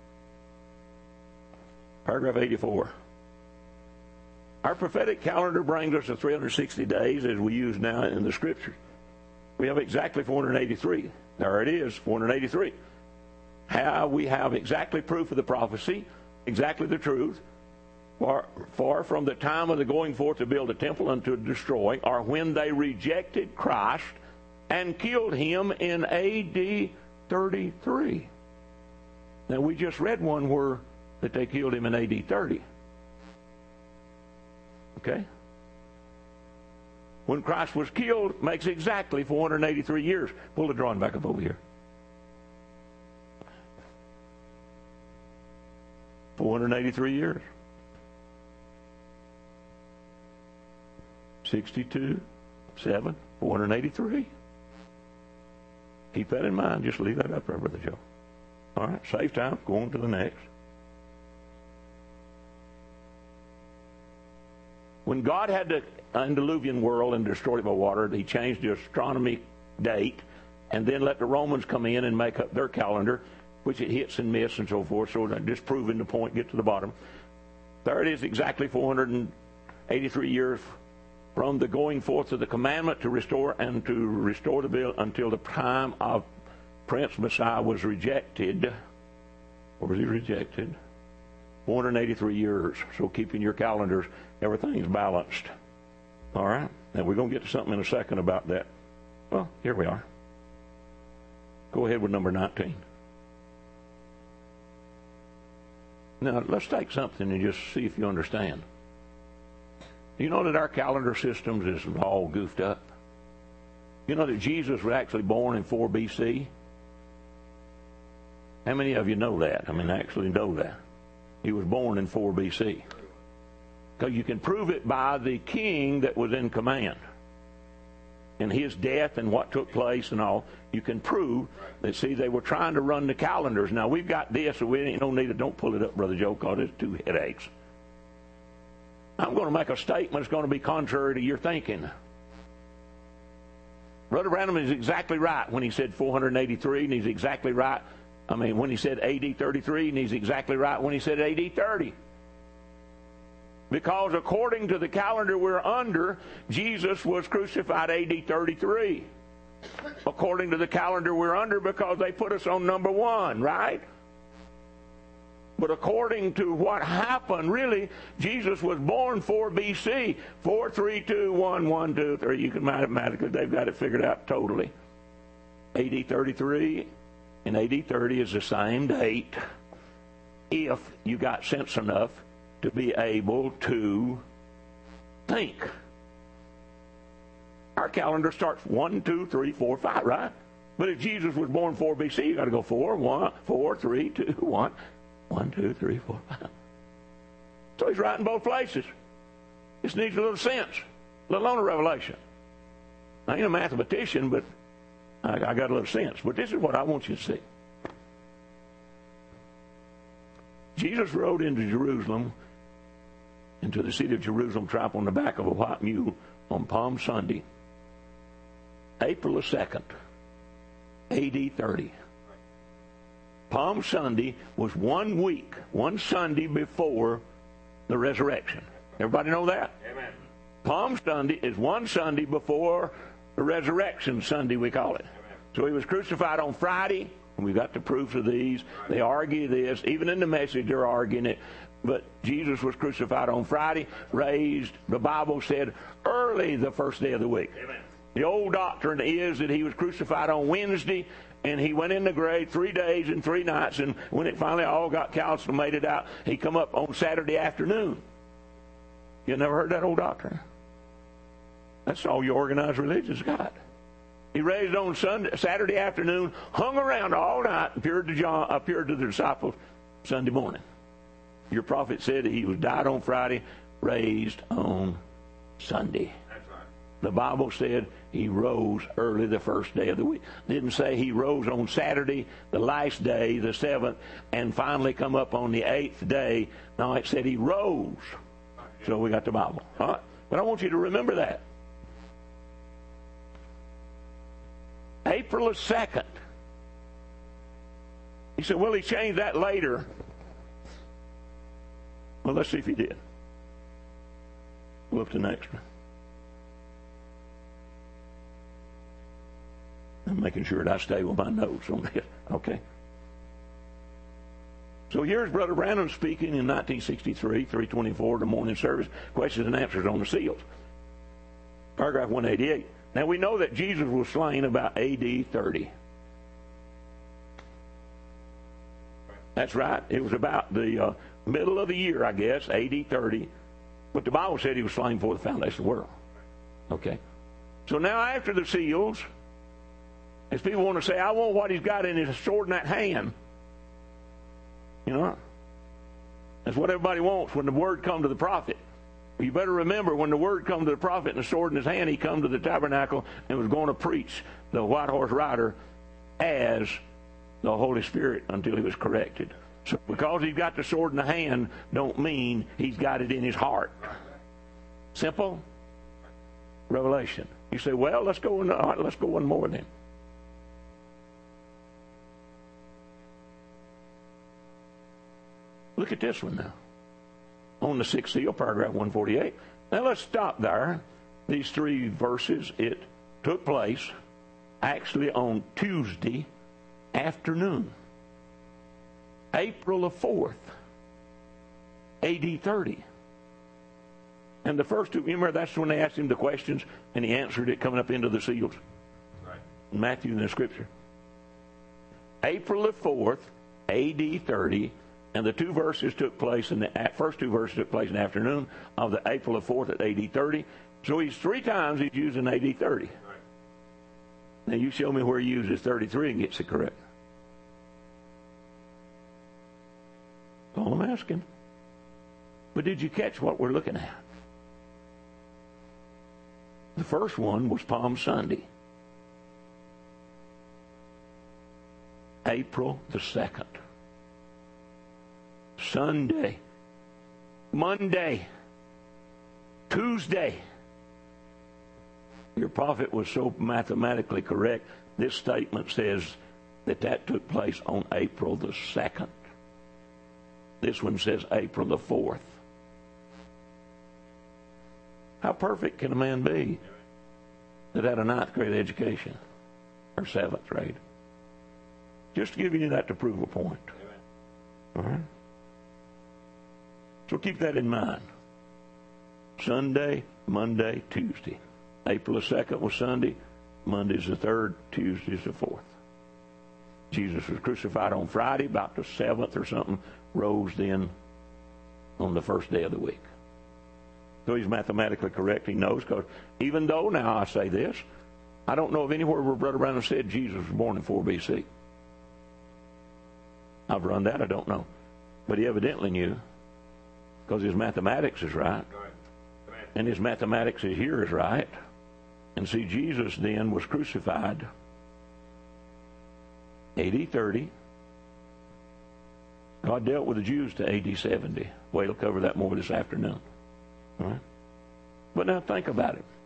Speaker 1: Paragraph eighty-four. Our prophetic calendar brings us to three hundred sixty days as we use now in the Scriptures. We have exactly four hundred eighty-three. There it is, four hundred eighty-three. How we have exactly proof of the prophecy, exactly the truth. For, for from the time of the going forth to build a temple and to destroy, or when they rejected Christ and killed him in A D thirty-three. Now we just read one where that they killed him in A D thirty. Okay? When Christ was killed, makes exactly four hundred eighty-three years. Pull the drawing back up over here. four hundred eighty-three years. sixty-two, seven, four hundred eighty-three. Keep that in mind. Just leave that up there, Brother Joe. All right, save time. Go on to the next. When God had the antediluvian world and destroyed it by water, he changed the astronomy date and then let the Romans come in and make up their calendar, which it hits and misses and so forth. So just proving the point, get to the bottom. There it is, exactly four hundred eighty-three years from the going forth of the commandment to restore and to restore the bill until the time of Prince Messiah was rejected. Or was he rejected? four hundred eighty-three years. So keeping your calendars, everything's balanced. All right? Now we're going to get to something in a second about that. Well, here we are. Go ahead with number nineteen. Now, let's take something and just see if you understand. You know that our calendar systems is all goofed up? You know that Jesus was actually born in four B C? How many of you know that? I mean, actually know that. He was born in four B C. Because you can prove it by the king that was in command. And his death and what took place and all, you can prove that, see, they were trying to run the calendars. Now, we've got this, so we don't need it. Don't pull it up, Brother Joe, because it's two headaches. I'm going to make a statement that's going to be contrary to your thinking. Brother Branham is exactly right when he said four hundred eighty-three, and he's exactly right, I mean, when he said A D thirty-three, and he's exactly right when he said A D thirty. Because according to the calendar we're under, Jesus was crucified A D thirty-three. According to the calendar we're under, because they put us on number one, right? But according to what happened, really, Jesus was born four B C. four, three, two, one, one, two, three. You can mathematically, they've got it figured out totally. A D thirty-three, And A D thirty is the same date if you got sense enough to be able to think. Our calendar starts one, two, three, four, five, right? But if Jesus was born four B C, you got to go four, one, four, three, two, one, one, two, three, four, five. So he's right in both places. This needs a little sense, let alone a revelation. I ain't a mathematician, but I, I got a little sense. But this is what I want you to see. Jesus rode into Jerusalem, into the city of Jerusalem, trapped on the back of a white mule on Palm Sunday, April the second, A D thirty. Palm Sunday was one week, one Sunday before the resurrection. Everybody know that?
Speaker 2: Amen.
Speaker 1: Palm Sunday is one Sunday before the resurrection Sunday, we call it.
Speaker 2: Amen.
Speaker 1: So he was crucified on Friday, and we've got the proofs of these. They argue this. Even in the message, they're arguing it. But Jesus was crucified on Friday, raised, the Bible said, early the first day of the week.
Speaker 2: Amen.
Speaker 1: The old doctrine is that he was crucified on Wednesday, and he went in the grave three days and three nights, and when it finally all got consummated out, he come up on Saturday afternoon. You never heard that old doctrine? That's all your organized religion's got. He raised on Sunday, Saturday afternoon, hung around all night, appeared to John, appeared to the disciples Sunday morning. Your prophet said that he was died on Friday, raised on Sunday.
Speaker 2: That's right.
Speaker 1: The Bible said he rose early the first day of the week. Didn't say he rose on Saturday, the last day, the seventh, and finally come up on the eighth day. No, it said he rose. So we got the Bible. All right? But I want you to remember that. April the second. He said, well, he changed that later. Well, let's see if he did. Go up to the next one. I'm making sure that I stay with my notes on this. Okay. So here's Brother Branham speaking in nineteen sixty-three, three twenty-four, the morning service, questions and answers on the seals. Paragraph one eighty-eight. Now we know that Jesus was slain about A D thirty. That's right. It was about the uh, middle of the year, I guess, A D thirty. But the Bible said he was slain before the foundation of the world. Okay. So now after the seals, as people want to say, I want what he's got in his sword in that hand. You know, that's what everybody wants when the word come to the prophet. You better remember, when the word come to the prophet and the sword in his hand, he come to the tabernacle and was going to preach the white horse rider as the Holy Spirit until he was corrected. So because he's got the sword in the hand, don't mean he's got it in his heart. Simple revelation. You say, well, let's go. In, all right, let's go one more then. Look at this one now. On the sixth seal, paragraph one forty-eight. Now let's stop there. These three verses, it took place actually on Tuesday afternoon, April the fourth, A D thirty. And the first two, remember, that's when they asked him the questions, and he answered it coming up into the seals.
Speaker 2: Right.
Speaker 1: Matthew in the scripture. April the fourth, A D thirty. And the two verses took place in the first two verses took place in the afternoon of the April the fourth at A D thirty. So he's three times he's using A D thirty.
Speaker 2: Right.
Speaker 1: Now you show me where he uses thirty-three and gets it correct. That's all I'm asking. But did you catch what we're looking at? The first one was Palm Sunday, April the second. Sunday, Monday, Tuesday. Your prophet was so mathematically correct. This statement says that that took place on April the second. This one says April the fourth. How perfect can a man be that had a ninth grade education or seventh grade? Just giving you that to prove a point. All right? So keep that in mind. Sunday, Monday, Tuesday. April the second was Sunday. Monday's the third. Tuesday's the fourth. Jesus was crucified on Friday, about the seventh or something, rose then on the first day of the week. So he's mathematically correct. He knows, because even though, now I say this, I don't know of anywhere where Brother Branham said Jesus was born in four B C. I've run that, I don't know. But he evidently knew, because his mathematics is right. And his mathematics here is right. And see, Jesus then was crucified A D thirty. God dealt with the Jews to A D seventy. Wade will cover that more this afternoon. All right? But now think about it.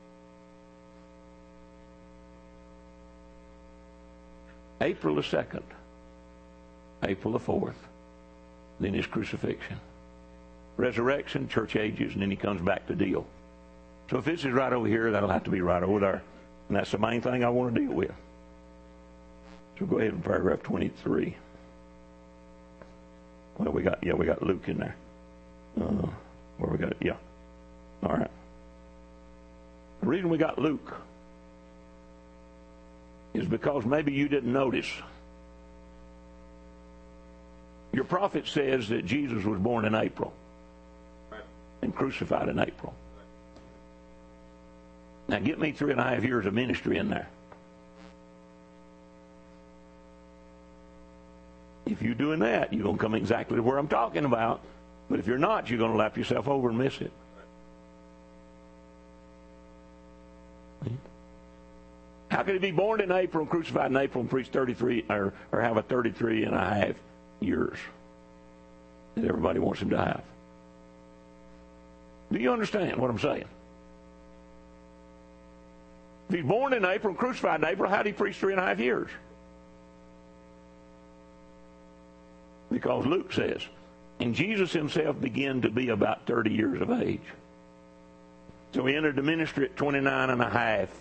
Speaker 1: April the second, April the fourth, then his crucifixion. Resurrection, church ages, and then he comes back to deal. So if this is right over here, that'll have to be right over there. And that's the main thing I want to deal with. So go ahead and paragraph twenty-three. Well, we got, yeah, we got Luke in there. Uh, where we got it? Yeah. All right. The reason we got Luke is because maybe you didn't notice. Your prophet says that Jesus was born in April and crucified in April. Now get me three and a half years of ministry in there. If you're doing that, you're going to come exactly to where I'm talking about. But if you're not, you're going to lap yourself over and miss it. How could he be born in April and crucified in April and preach thirty-three or, or have a thirty-three and a half years that everybody wants him to have? Do you understand what I'm saying? If he's born in April and crucified in April, how did he preach three and a half years? Because Luke says, and Jesus himself began to be about thirty years of age. So he entered the ministry at twenty-nine and a half.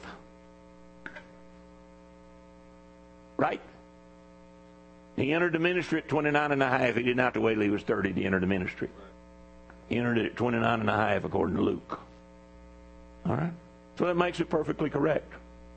Speaker 1: Right? He entered the ministry at twenty-nine and a half. He didn't have to wait till he was thirty to enter the ministry. He entered it at twenty-nine and a half according to Luke. All right? So that makes it perfectly correct.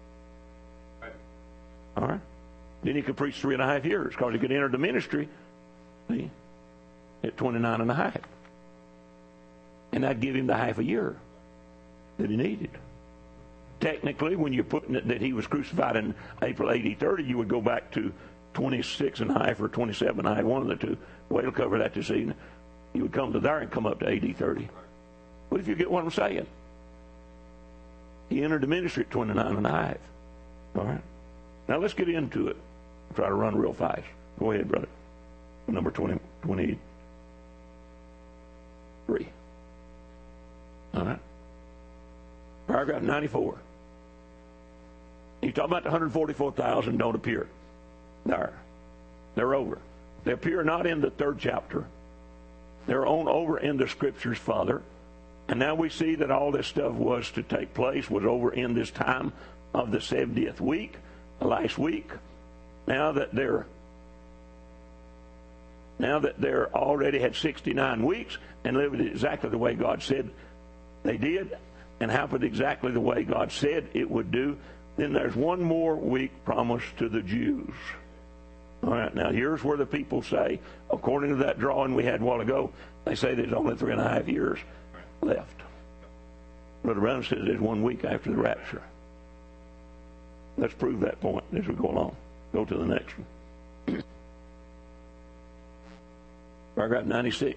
Speaker 1: All right? Then he could preach three and a half years because he could enter the ministry, see, at twenty-nine and a half. And that'd give him the half a year that he needed. Technically, when you're putting it that he was crucified in April A D thirty, you would go back to twenty-six and a half or twenty-seven and a half, one of the two. Wade will cover that this evening. You would come to there and come up to A D thirty. But if you get what I'm saying, he entered the ministry at twenty-nine and a half. All right? Now let's get into it. I'll try to run real fast. Go ahead, brother. Number twenty, twenty-three. All right? Paragraph ninety-four. He's talking about the one hundred forty-four thousand don't appear. There. They're over. They appear not in the third chapter. They're on over in the scriptures, Father. And now we see that all this stuff was to take place, was over in this time of the seventieth week, the last week. Now that they're now that they're already had sixty-nine weeks and lived exactly the way God said they did, and happened exactly the way God said it would do, then there's one more week promised to the Jews. All right, now here's where the people say, according to that drawing we had a while ago, they say there's only three and a half years left. Brother Brown says there's one week after the rapture. Let's prove that point as we go along. Go to the next one. Paragraph ninety-six.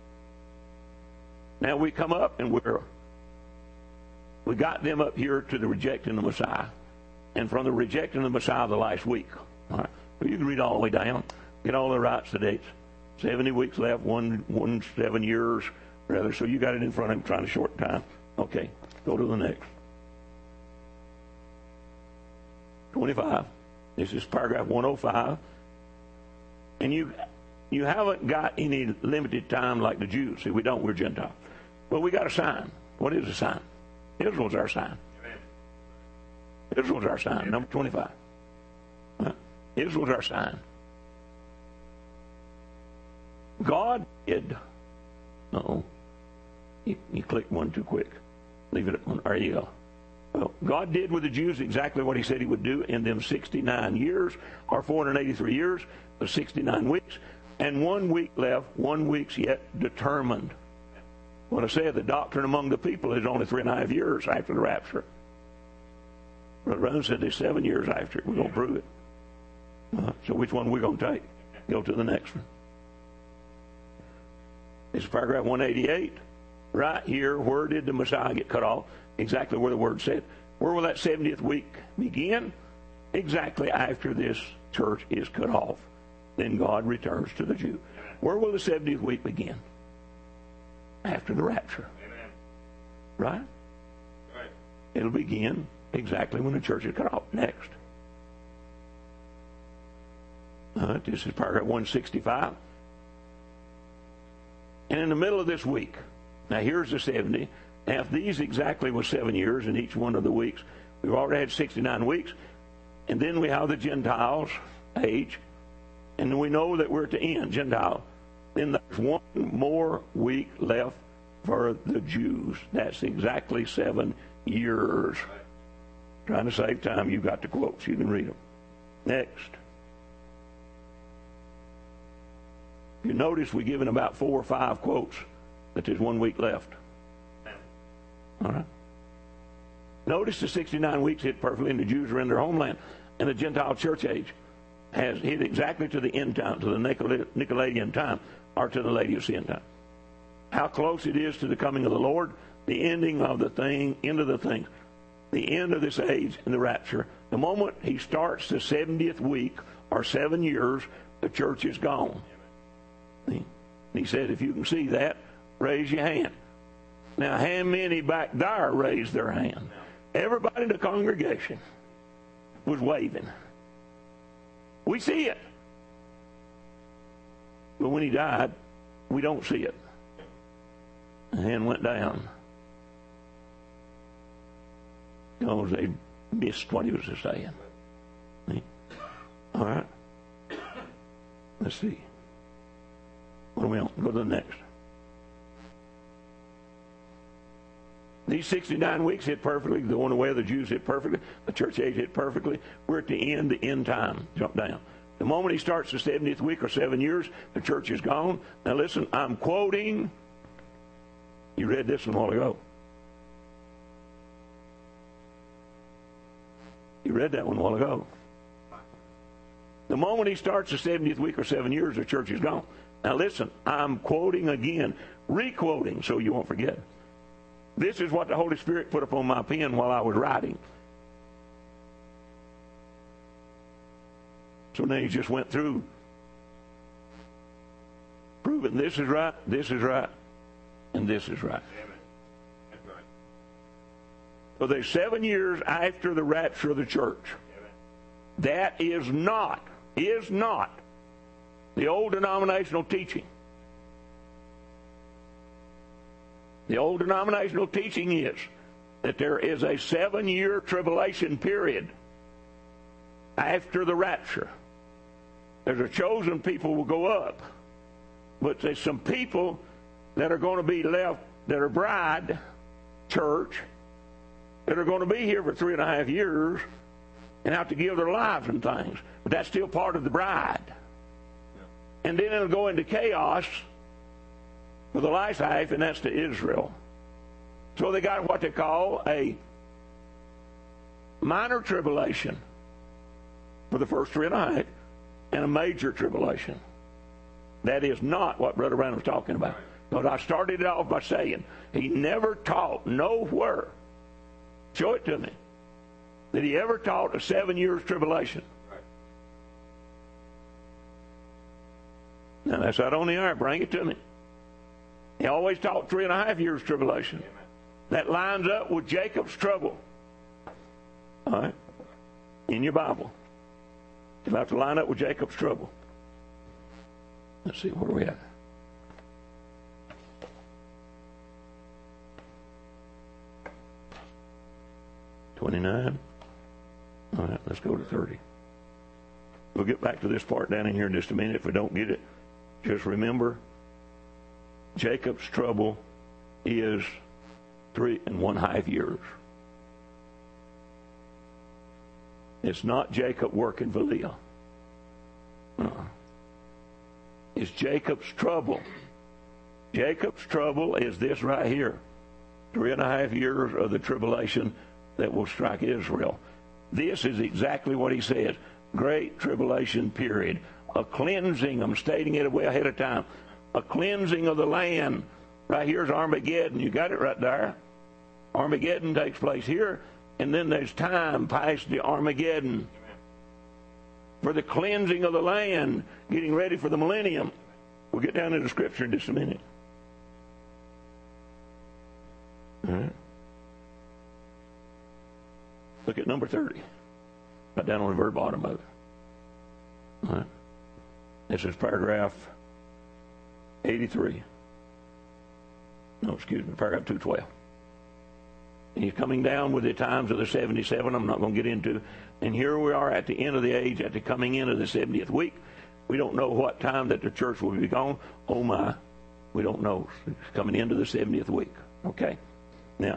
Speaker 1: Now we come up and we're we got them up here to the rejecting the Messiah. And from the rejecting the Messiah the last week. All right. So you can read all the way down. Get all the rights, the dates. seventy weeks left, one, one, seven years, rather. So you got it in front of him trying to shorten time. Okay. Go to the next. twenty-five. This is paragraph one oh five. And you you haven't got any limited time like the Jews. See, we don't. We're Gentiles. But we got a sign. What is a sign? Israel's our sign. Israel's our sign. Number twenty-five. Huh? Israel's our sign. God did. Uh-oh. You, you clicked one too quick. Leave it at one. There you go. Well, God did with the Jews exactly what he said he would do in them sixty-nine years, or four hundred eighty-three years, the sixty-nine weeks, and one week left, one week's yet determined. What I said, the doctrine among the people is only three and a half years after the rapture. Brother Brown said there's seven years after it. We're going to prove it. Uh, so which one are we going to take? Go to the next one. This is paragraph one eighty-eight. Right here, where did the Messiah get cut off? Exactly where the word said. Where will that seventieth week begin? Exactly after this church is cut off. Then God returns to the Jew. Where will the seventieth week begin? After the rapture.
Speaker 2: Amen.
Speaker 1: Right?
Speaker 2: Right.
Speaker 1: It'll begin exactly when the church is cut off. Next. Uh, this is paragraph one sixty-five. And in the middle of this week, now here's the seventy. Now if these exactly was seven years in each one of the weeks, we've already had sixty-nine weeks. And then we have the Gentiles' age. And we know that we're at the end, Gentile. Then there's one more week left for the Jews. That's exactly seven years. Trying to save time, you've got the quotes. You can read them. Next. You notice we're given about four or five quotes that there's one week left. All right. Notice the sixty-nine weeks hit perfectly, and the Jews are in their homeland. And the Gentile church age has hit exactly to the end time, to the Nicolaitan time, or to the Laodicean time. How close it is to the coming of the Lord, the ending of the thing, end of the thing, the end of this age and the rapture. The moment he starts the seventieth week, or seven years, the church is gone. He said, if you can see that, raise your hand. Now, how many back there raised their hand? Everybody in the congregation was waving. We see it. But when he died, we don't see it. The hand went down. Because they missed what he was saying. All right. Let's see. What do we on? Go to the next. These sixty-nine weeks hit perfectly. The one way of the Jews hit perfectly. The church age hit perfectly. We're at the end, the end time. Jump down. The moment he starts the seventieth week or seven years, the church is gone. Now listen, I'm quoting. You read this one a while ago. You read that one a while ago. The moment he starts the seventieth week or seven years, the church is gone. Now listen, I'm quoting again, re-quoting so you won't forget. This is what the Holy Spirit put upon my pen while I was writing. So now he just went through proving this is right, this is right, and this is right. So there's seven years after the rapture of the church. That is not, is not the old denominational teaching. The old denominational teaching is that there is a seven-year tribulation period after the rapture. There's a chosen people will go up. But there's some people that are going to be left that are bride church that are going to be here for three and a half years and have to give their lives and things. But that's still part of the bride. And then it'll go into chaos for the last half, and that's to Israel. So they got what they call a minor tribulation for the first three and a half, and a major tribulation. That is not what Brother Brown was talking about. But I started it off by saying he never taught nowhere. Show it to me. That he ever taught a seven years tribulation. Now that's out on the air. Bring it to me. He always taught three and a half years tribulation. That lines up with Jacob's trouble. All right? In your Bible. You'll have to line up with Jacob's trouble. Let's see, where are we at? twenty-nine. All right, let's go to thirty. We'll get back to this part down in here in just a minute. If we don't get it, just remember, Jacob's trouble is three and one half years. It's not Jacob working for Leah. Uh-uh. It's Jacob's trouble. Jacob's trouble is this right here. Three and a half years of the tribulation that will strike Israel. This is exactly what he says. Great tribulation period. A cleansing, I'm stating it way ahead of time. A cleansing of the land. Right here's Armageddon. You got it right there. Armageddon takes place here. And then there's time past the Armageddon. For the cleansing of the land. Getting ready for the millennium. We'll get down into Scripture in just a minute. All right. Look at number thirty. Right down on the very bottom of it. All right. This is paragraph eighty-three. No, excuse me, paragraph two twelve. He's coming down with the times of the seventy-seven. I'm not going to get into. And here we are at the end of the age, at the coming in of the seventieth week. We don't know what time that the church will be gone. Oh my, we don't know. It's coming into the seventieth week. Okay? Now,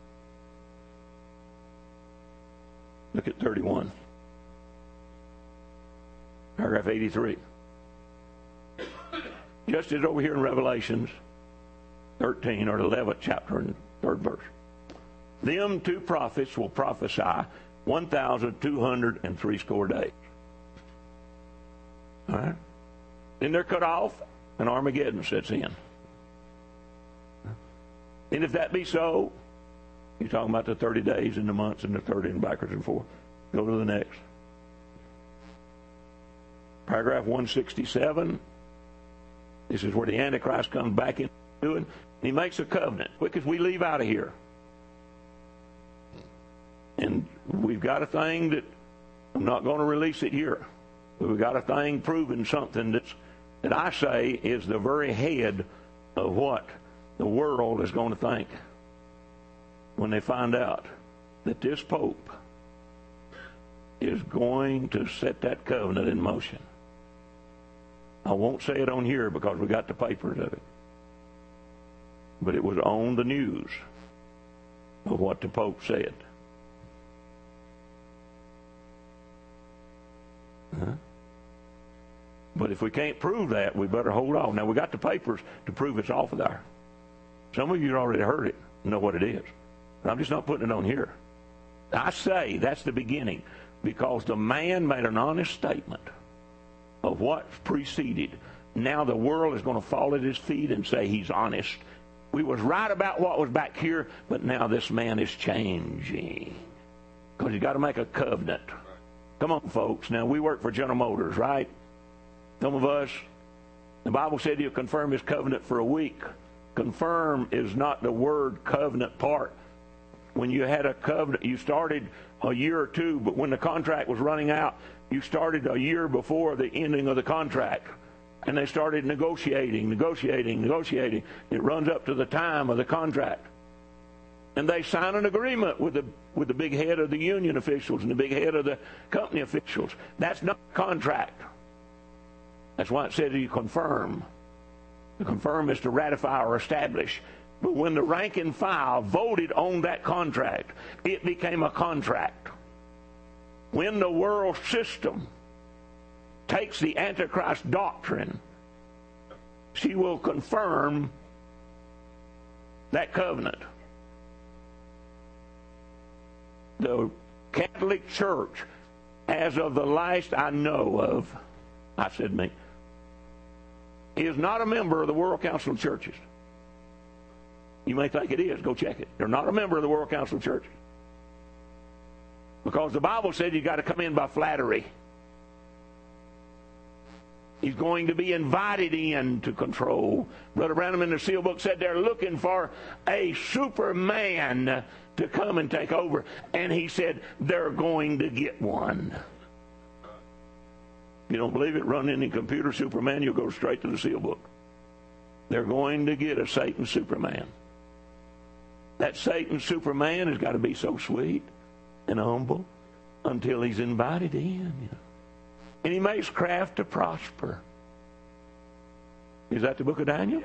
Speaker 1: look at thirty-one. Paragraph eighty-three. Just as over here in Revelations thirteen, or the eleventh chapter and third verse. Them two prophets will prophesy one thousand two hundred and three score days. All right? Then they're cut off, and Armageddon sets in. And if that be so, you're talking about the thirty days and the months and the thirty and backwards and forth. Go to the next. Paragraph one sixty-seven. This is where the Antichrist comes back into it. And he makes a covenant. Quick as we leave out of here. And we've got a thing that I'm not going to release it here. But we've got a thing proving something that's, that I say is the very head of what the world is going to think when they find out that this Pope is going to set that covenant in motion. I won't say it on here because we got the papers of it. But it was on the news of what the Pope said. Huh? But if we can't prove that, we better hold on. Now, we got the papers to prove it's off of there. Some of you have already heard it, know what it is. But I'm just not putting it on here. I say that's the beginning because the man made an honest statement of what preceded. Now the world is going to fall at his feet and say he's honest. We was right about what was back here, but now this man is changing because he's got to make a covenant. Come on, folks. Now, we work for General Motors, right? Some of us, the Bible said he'll confirm his covenant for a week. Confirm is not the word covenant part. When you had a covenant, you started a year or two, but when the contract was running out, you started a year before the ending of the contract. And they started negotiating, negotiating, negotiating. It runs up to the time of the contract. And they sign an agreement with the with the big head of the union officials and the big head of the company officials. That's not a contract. That's why it says you confirm. To confirm is to ratify or establish. But when the rank and file voted on that contract, it became a contract. When the world system takes the Antichrist doctrine, she will confirm that covenant. The Catholic Church, as of the last I know of, I said me, is not a member of the World Council of Churches. You may think it is. Go check it. They're not a member of the World Council of Churches. Because the Bible said you've got to come in by flattery. He's going to be invited in to control. Brother Branham in the Seal Book said they're looking for a Superman to come and take over. And he said they're going to get one. If you don't believe it, run any computer Superman, you'll go straight to the Seal Book. They're going to get a Satan Superman. That Satan Superman has got to be so sweet and humble until he's invited in. You know. And he makes craft to prosper. Is that the book of Daniel?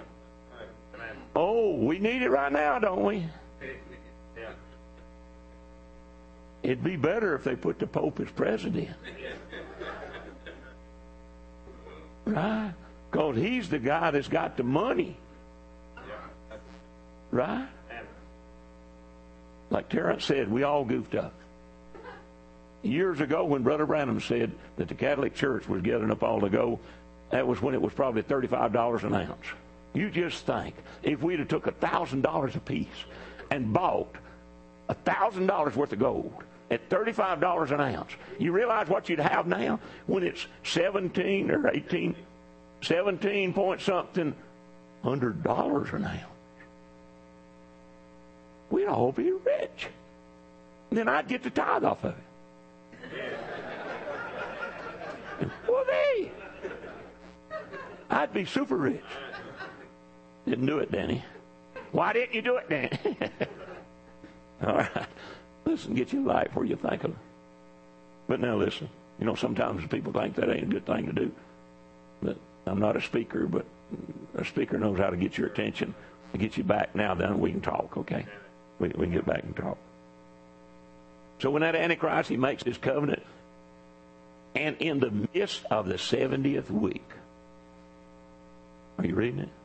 Speaker 1: Oh, we need it right now, don't we? It'd be better if they put the Pope as president. Right? Because he's the guy that's got the money. Right? Like Terrence said, we all goofed up. Years ago when Brother Branham said that the Catholic Church was gathering up all to go, that was when it was probably thirty-five dollars an ounce. You just think, if we'd have took one thousand dollars apiece and bought one thousand dollars worth of gold at thirty-five dollars an ounce, you realize what you'd have now when it's seventeen or eighteen, seventeen point something hundred dollars an ounce. We'd all be rich. And then I'd get the tithe off of it. Well, hey, I'd be super rich. Didn't do it, Danny. Why didn't you do it, Danny? All right. Listen, get your life where you think of it. But now listen, you know, sometimes people think that ain't a good thing to do. But I'm not a speaker, but a speaker knows how to get your attention and get you back. Now then we can talk, okay? We, we can get back and talk. So when that Antichrist, he makes his covenant, and in the midst of the seventieth week, are you reading it?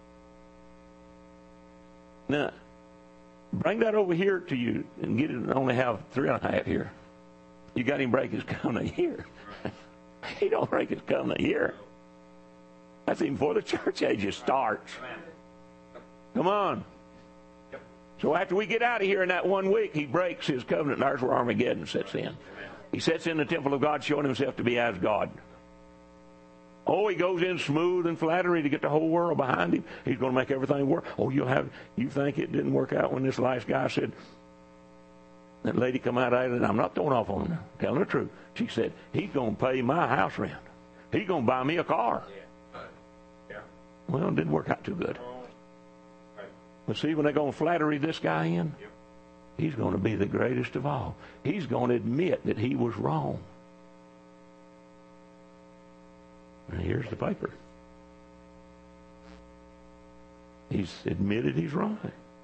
Speaker 1: Now, bring that over here to you and get it and only have three and a half here. You got him break his covenant here. He don't break his covenant here. That's even before the church ages starts. Come on. So after we get out of here in that one week, he breaks his covenant, and there's where Armageddon sets in. He sets in the temple of God, showing himself to be as God. Oh, he goes in smooth and flattery to get the whole world behind him. He's going to make everything work. Oh, you'll have, you think it didn't work out when this last guy said, that lady come out of it, and I'm not throwing off on her, telling the truth. She said, he's going to pay my house rent. He's going to buy me a car. Well, it didn't work out too good. But see, when they're going to flattery this guy in, he's going to be the greatest of all. He's going to admit that he was wrong. And here's the paper. He's admitted he's right.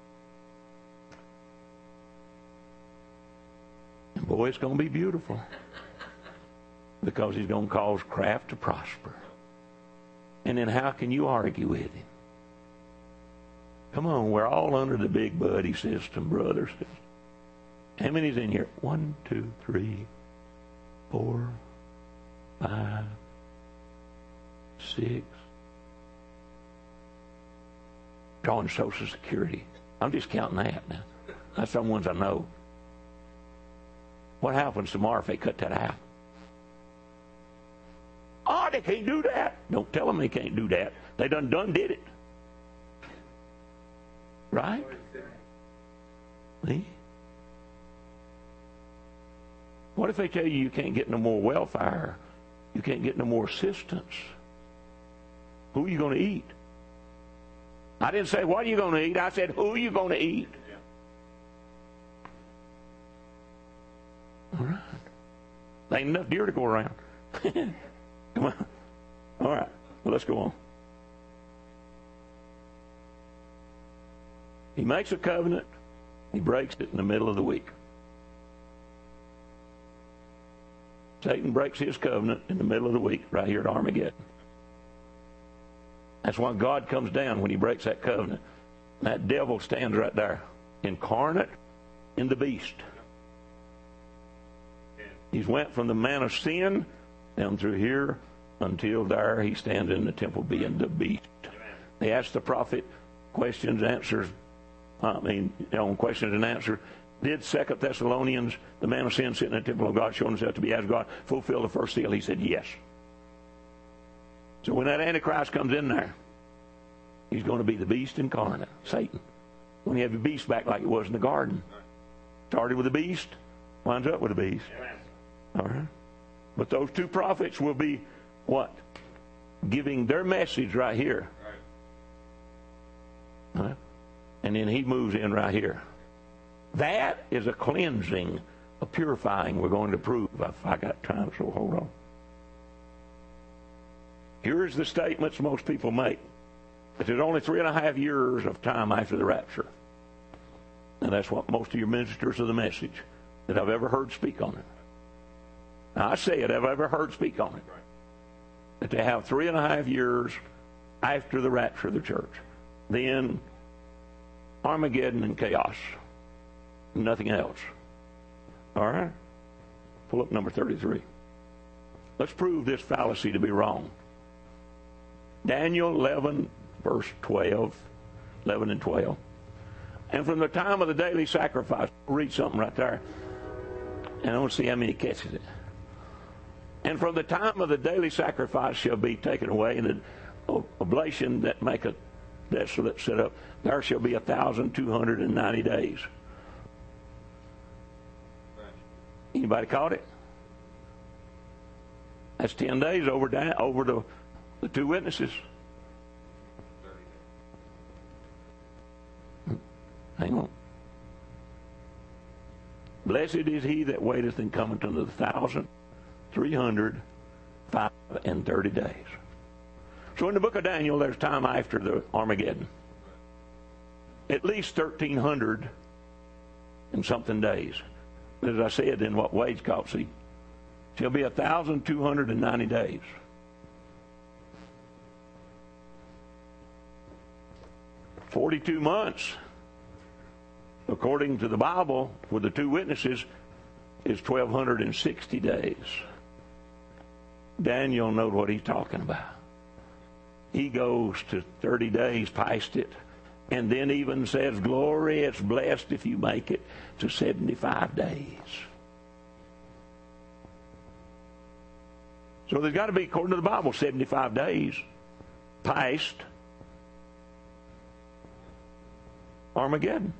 Speaker 1: And boy, it's going to be beautiful. Because he's going to cause craft to prosper. And then how can you argue with him? Come on, we're all under the big buddy system, brothers. How many's in here? One, two, three, four, five, six. Drawing Social Security. I'm just counting that now. That's the ones I know. What happens tomorrow if they cut that out? Oh, they can't do that. Don't tell them they can't do that. They done done did it. Right? See? What if they tell you you can't get no more welfare? You can't get no more assistance? Who are you going to eat? I didn't say what are you going to eat. I said who are you going to eat? All right. There ain't enough deer to go around. Come on. All right. Well, let's go on. He makes a covenant. He breaks it in the middle of the week. Satan breaks his covenant in the middle of the week right here at Armageddon. That's why God comes down when he breaks that covenant. That devil stands right there, incarnate in the beast. He's went from the man of sin down through here until there he stands in the temple being the beast. They asked the prophet questions, answers. I mean, you know, questions and answers. Did Second Thessalonians, the man of sin sitting in the temple of God, showing himself to be as God, fulfill the first seal? He said yes. So when that Antichrist comes in there, he's going to be the beast incarnate, Satan. When you have the beast back like it was in the garden. Started with the beast, winds up with the beast. All right. But those two prophets will be what? Giving their message right here. All right. And then he moves in right here. That is a cleansing, a purifying we're going to prove. If I got time, so hold on. Here's the statements most people make. That there's only three and a half years of time after the rapture. And that's what most of your ministers of the message that I've ever heard speak on it. Now, I say it, I've ever heard speak on it. That they have three and a half years after the rapture of the church. Then Armageddon and chaos. Nothing else. All right? Pull up number thirty-three. Let's prove this fallacy to be wrong. Daniel eleven, verse twelve. eleven and twelve. And from the time of the daily sacrifice, read something right there. And I want to see how many catches it. And from the time of the daily sacrifice shall be taken away, and the oblation that maketh desolate set up, there shall be a thousand two hundred and ninety days. Anybody caught it? That's ten days over down, over the, the two witnesses. Hang on. Blessed is he that waiteth and cometh unto the thousand three hundred five and thirty days. So in the book of Daniel, there's time after the Armageddon. At least thirteen hundred and something days. But as I said, in what Wade's called, see, shall be one thousand two hundred ninety days. forty-two months, according to the Bible, with the two witnesses, is twelve sixty days. Daniel knows what he's talking about. He goes to thirty days past it, and then even says, glory, it's blessed if you make it to seventy-five days. So there's got to be, according to the Bible, seventy-five days past Armageddon.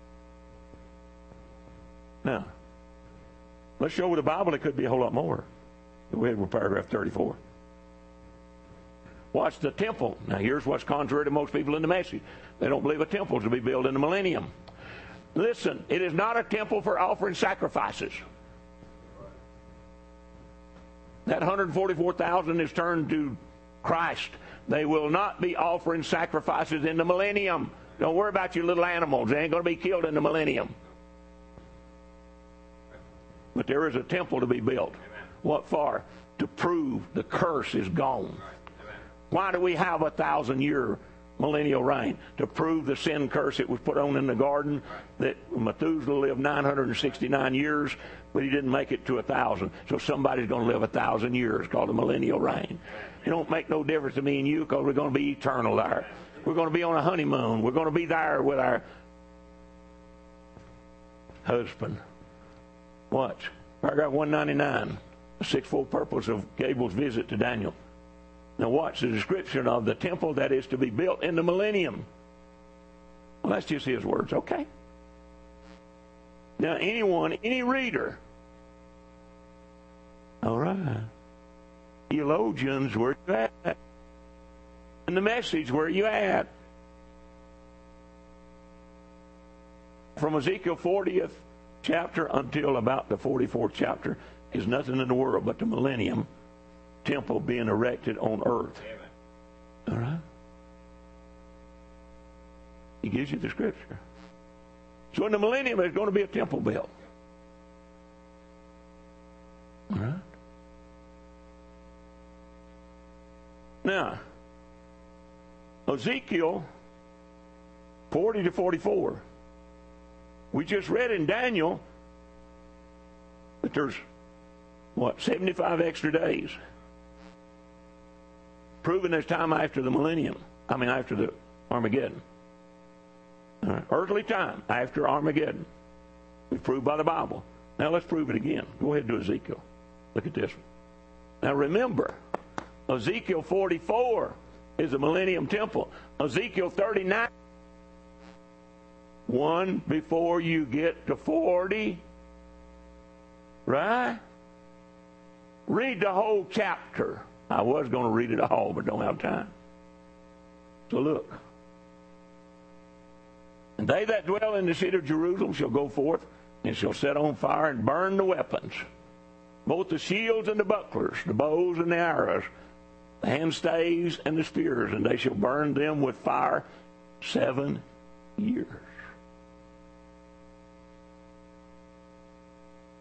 Speaker 1: Now, let's show with the Bible it could be a whole lot more. Go ahead with paragraph thirty-four. Watch the temple. Now, here's what's contrary to most people in the message. They don't believe a temple is to be built in the millennium. Listen, it is not a temple for offering sacrifices. That one hundred forty-four thousand is turned to Christ. They will not be offering sacrifices in the millennium. Don't worry about your little animals. They ain't going to be killed in the millennium. But there is a temple to be built. What for? To prove the curse is gone. Why do we have a thousand year millennial reign? To prove the sin curse that was put on in the garden, that Methuselah lived nine hundred sixty-nine years, but he didn't make it to a thousand. So somebody's going to live a thousand years, called the millennial reign. It don't make no difference to me and you, because we're going to be eternal there. We're going to be on a honeymoon. We're going to be there with our husband. Watch. Paragraph one ninety-nine. The sixfold purpose of Gabriel's visit to Daniel. Now watch the description of the temple that is to be built in the millennium. Well, that's just his words, okay? Now anyone, any reader, all right, theologians, where you at? In the message, where you at? From Ezekiel fortieth chapter until about the forty-fourth chapter is nothing in the world but the millennium temple being erected on earth. All right? He gives you the scripture. So in the millennium, there's going to be a temple built. All right? Now, Ezekiel forty to forty-four. We just read in Daniel that there's, what, seventy-five extra days. Proving there's time after the millennium. I mean, after the Armageddon. All right. Earthly time after Armageddon. We've proved by the Bible. Now let's prove it again. Go ahead to Ezekiel. Look at this one. Now remember, Ezekiel forty-four is a millennium temple. Ezekiel thirty-nine, one before you get to forty. Right? Read the whole chapter. I was going to read it all, but don't have time. So look. And they that dwell in the city of Jerusalem shall go forth, and shall set on fire and burn the weapons, both the shields and the bucklers, the bows and the arrows, the handstaves and the spears, and they shall burn them with fire seven years.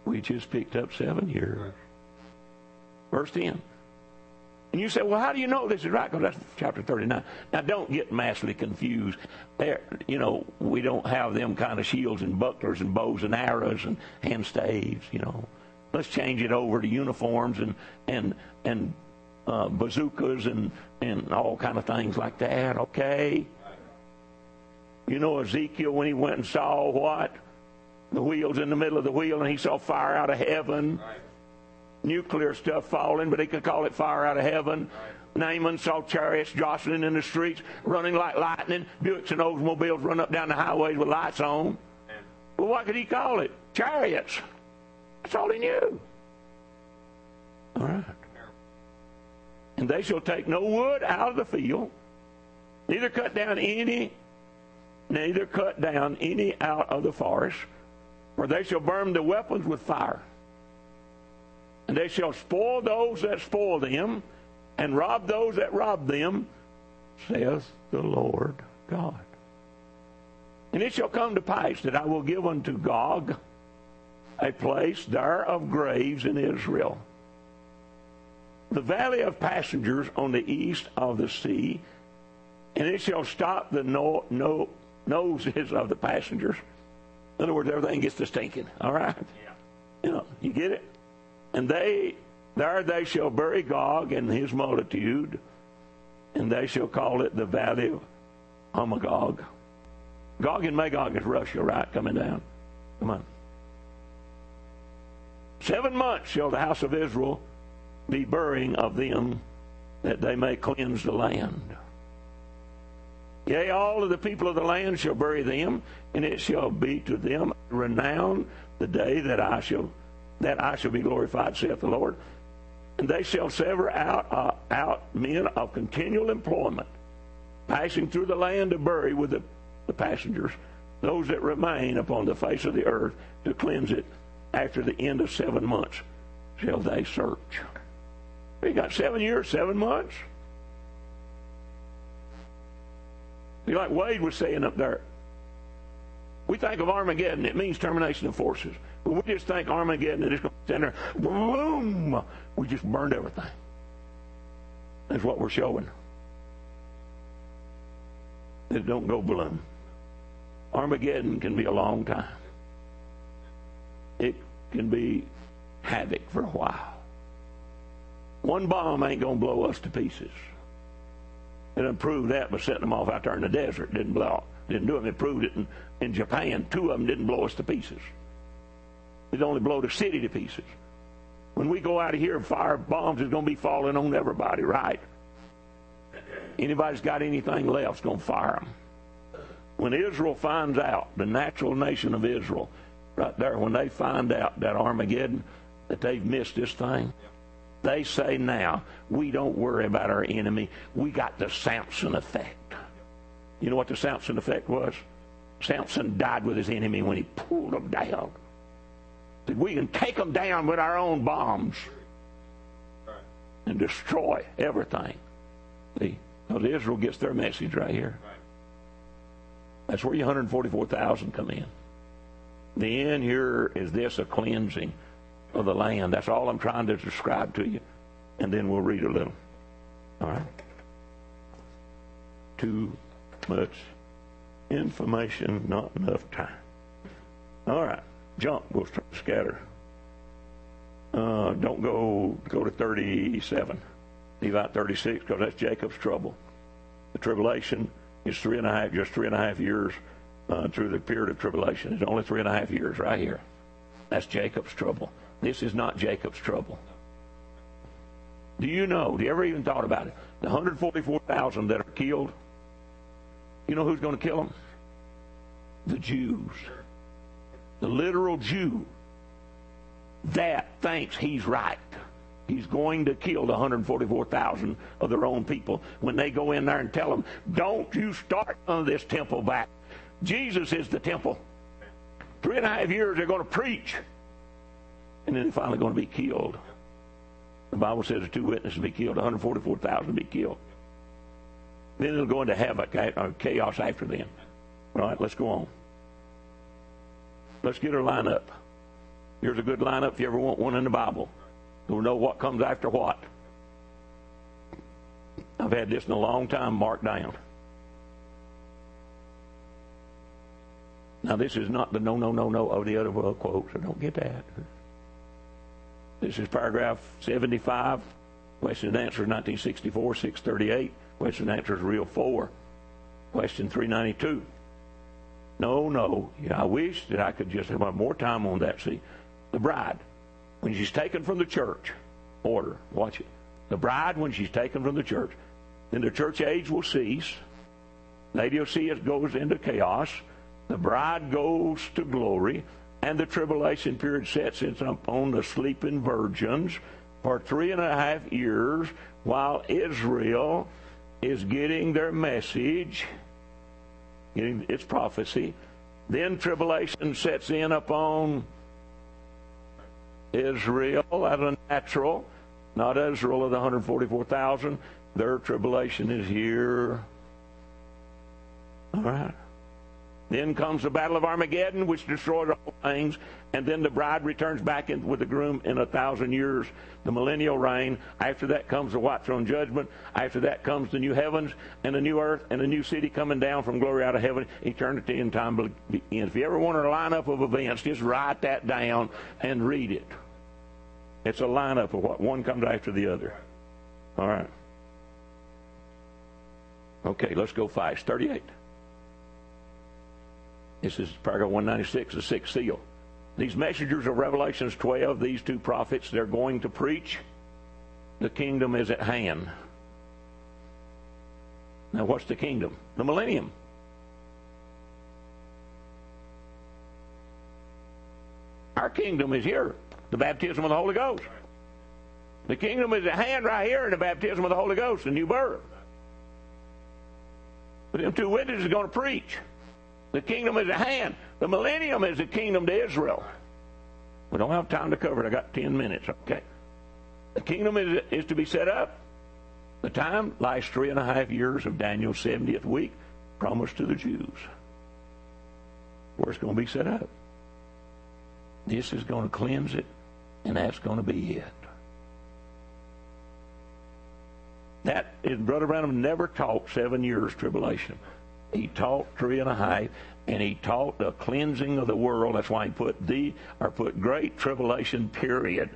Speaker 1: We just picked up seven years. Verse ten. And you say, well, how do you know this is right? Because that's chapter thirty-nine. Now, don't get massively confused. There, you know, we don't have them kind of shields and bucklers and bows and arrows and hand staves, you know. Let's change it over to uniforms and and and uh, bazookas and, and all kind of things like that, okay? You know Ezekiel, when he went and saw what? The wheels in the middle of the wheel, and he saw fire out of heaven. Right. Nuclear stuff falling, but he could call it fire out of heaven. Right. Naaman saw chariots jostling in the streets, running like lightning. Buicks and Oldsmobiles run up down the highways with lights on. Yeah. Well, what could he call it? Chariots. That's all he knew. All right. And they shall take no wood out of the field, neither cut down any, neither cut down any out of the forest, for they shall burn the weapons with fire. And they shall spoil those that spoil them, and rob those that rob them, saith the Lord God. And it shall come to pass that I will give unto Gog a place there of graves in Israel, the valley of passengers on the east of the sea, and it shall stop the no, no, noses of the passengers. In other words, everything gets to stinking, all right? Yeah. You know, you get it? And they, there they shall bury Gog and his multitude, and they shall call it the valley of Hamagog. Gog and Magog is Russia, right, coming down. Come on. Seven months shall the house of Israel be burying of them, that they may cleanse the land. Yea, all of the people of the land shall bury them, and it shall be to them renown the day that I shall that I shall be glorified, saith the Lord. And they shall sever out uh, out men of continual employment, passing through the land to bury with the, the passengers, those that remain upon the face of the earth, to cleanse it. After the end of seven months shall they search. We got seven years, seven months. You like Wade was saying up there, we think of Armageddon, it means termination of forces. But we just think Armageddon, and it's going to stand there, boom, we just burned everything. That's what we're showing. It don't go boom. Armageddon can be a long time. It can be havoc for a while. One bomb ain't going to blow us to pieces. It done proved that by setting them off out there in the desert. Didn't blow. Didn't do it. It proved it in, in Japan. Two of them didn't blow us to pieces. It only blew the city to pieces. When we go out of here and fire bombs, it's going to be falling on everybody, right? Anybody's got anything left is going to fire them. When Israel finds out, the natural nation of Israel, right there, when they find out that Armageddon, that they've missed this thing, they say now, we don't worry about our enemy. We got the Samson effect. You know what the Samson effect was? Samson died with his enemy when he pulled them down. Said, we can take them down with our own bombs and destroy everything. See, because Israel gets their message right here. That's where your one hundred forty-four thousand come in. The end here is this, a cleansing of the land. That's all I'm trying to describe to you. And then we'll read a little. All right? Too much information, not enough time. All right. Jump. We'll start to scatter. Uh, don't go go to thirty-seven. Leave out thirty-six because that's Jacob's trouble. The tribulation is three and a half, just three and a half years uh, through the period of tribulation. It's only three and a half years right here. That's Jacob's trouble. This is not Jacob's trouble. Do you know, do you ever even thought about it? The one hundred forty-four thousand that are killed, you know who's going to kill them? The Jews. The literal Jew that thinks he's right. He's going to kill the one hundred forty-four thousand of their own people when they go in there and tell them, don't you start none of this temple back. Jesus is the temple. Three and a half years they're going to preach. And then they're finally going to be killed. The Bible says the two witnesses be killed, one hundred forty-four thousand be killed. Then it'll go into havoc or chaos after them. All right, let's go on. Let's get our line up. Here's a good lineup if you ever want one in the Bible. You'll know what comes after what. I've had this in a long time marked down. Now, this is not the no, no, no, no of the other quote, so don't get that. This is paragraph seventy-five. Question and answer nineteen sixty-four, six thirty-eight. Question and answer is real four. Question three ninety-two. No, no. Yeah, I wish that I could just have more time on that. See, the bride, when she's taken from the church, order, watch it. The bride, when she's taken from the church, then the church age will cease. Laodicea goes into chaos. The bride goes to glory. And the tribulation period sets in upon the sleeping virgins for three and a half years while Israel is getting their message, getting its prophecy. Then tribulation sets in upon Israel as a natural, not Israel of the one hundred forty-four thousand. Their tribulation is here. All right. Then comes the battle of Armageddon, which destroys all things, and then the bride returns back in with the groom in a thousand years, the millennial reign. After that comes the white throne judgment. After that comes the new heavens and the new earth and the new city coming down from glory out of heaven. Eternity and time begins. If you ever want a lineup of events, just write that down and read it. It's a lineup of what one comes after the other. All right. Okay, let's go fast. thirty-eight. This is paragraph one ninety-six, the sixth seal. These messengers of Revelations twelve, these two prophets, they're going to preach. The kingdom is at hand. Now, what's the kingdom? The millennium. Our kingdom is here, the baptism of the Holy Ghost. The kingdom is at hand right here in the baptism of the Holy Ghost, the new birth. But them two witnesses are going to preach. The kingdom is at hand. The millennium is the kingdom to Israel. We don't have time to cover it. I got ten minutes. Okay. The kingdom is, is to be set up. The time lies three and a half years of Daniel's seventieth week, promised to the Jews. Where it's going to be set up. This is going to cleanse it, and that's going to be it. That is, Brother Branham never taught seven years tribulation. He taught three and a half, and he taught the cleansing of the world. That's why he put the, or put great tribulation, period.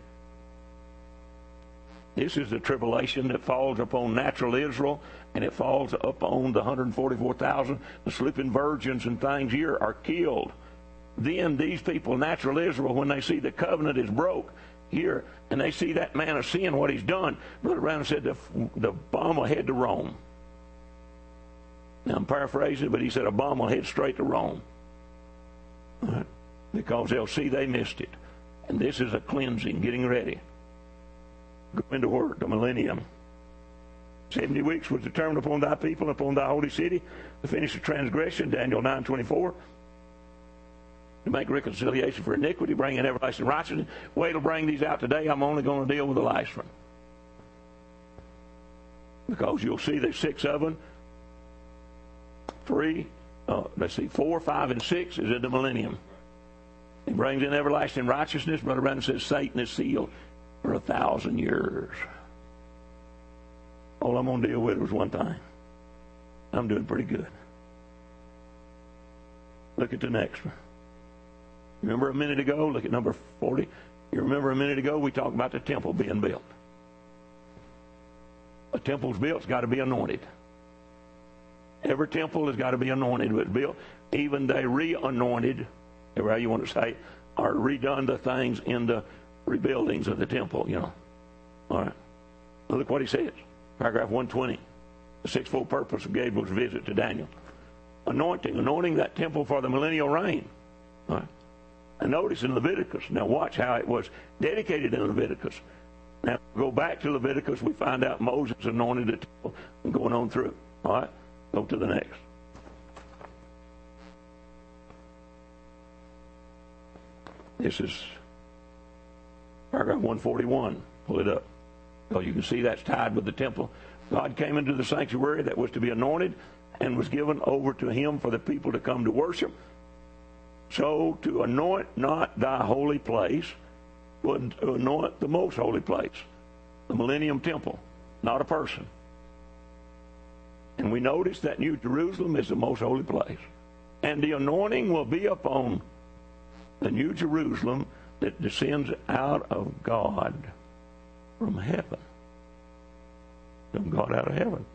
Speaker 1: This is the tribulation that falls upon natural Israel, and it falls upon the one hundred forty-four thousand. The sleeping virgins and things here are killed. Then these people, natural Israel, when they see the covenant is broke here, and they see that man of sin, what he's done, Brother Branham said the, the bomb will head to Rome. Now, I'm paraphrasing, but he said a bomb will head straight to Rome. Right? Because they'll see they missed it. And this is a cleansing, getting ready. Go into work, the millennium. Seventy weeks was determined upon thy people and upon thy holy city to finish the transgression, Daniel nine twenty-four. To make reconciliation for iniquity, bring in everlasting righteousness. Wait till bring these out today. I'm only going to deal with the last one. Because you'll see there's six of them. Three, uh, let's see, four, five, and six is in the millennium. He brings in everlasting righteousness. Brother Branham says Satan is sealed for a thousand years. All I'm going to deal with was one thing. I'm doing pretty good. Look at the next one. Remember a minute ago, look at number forty. You remember a minute ago we talked about the temple being built. A temple's built, it's got to be anointed. Every temple has got to be anointed. But built, even they re-anointed, however you want to say, or redone the things in the rebuildings of the temple, you know. All right. Now look what he says. Paragraph one twenty. The sixfold purpose of Gabriel's visit to Daniel. Anointing. Anointing that temple for the millennial reign. All right. And notice in Leviticus. Now watch how it was dedicated in Leviticus. Now go back to Leviticus. We find out Moses anointed the temple and going on through. All right. Go to the next. This is paragraph one forty-one. Pull it up. So you can see that's tied with the temple. God came into the sanctuary that was to be anointed and was given over to him for the people to come to worship. So to anoint not thy holy place, but to anoint the most holy place, the Millennium Temple, not a person. And we notice that New Jerusalem is the most holy place. And the anointing will be upon the New Jerusalem that descends out of God from heaven. From God out of heaven.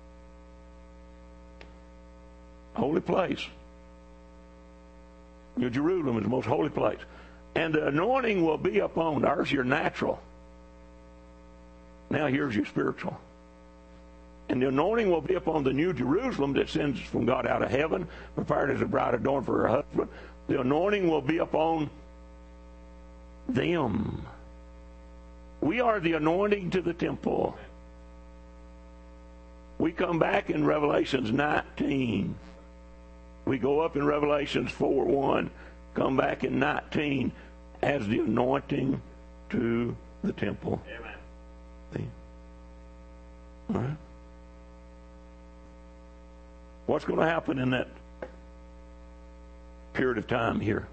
Speaker 1: Holy place. New Jerusalem is the most holy place. And the anointing will be upon, there's your natural. Now here's your spiritual. And the anointing will be upon the New Jerusalem that sends from God out of heaven, prepared as a bride adorned for her husband. The anointing will be upon them. We are the anointing to the temple. We come back in Revelations nineteen. We go up in Revelations four one, come back in nineteen as the anointing to the temple.
Speaker 2: Amen.
Speaker 1: See? All right. What's going to happen in that period of time here?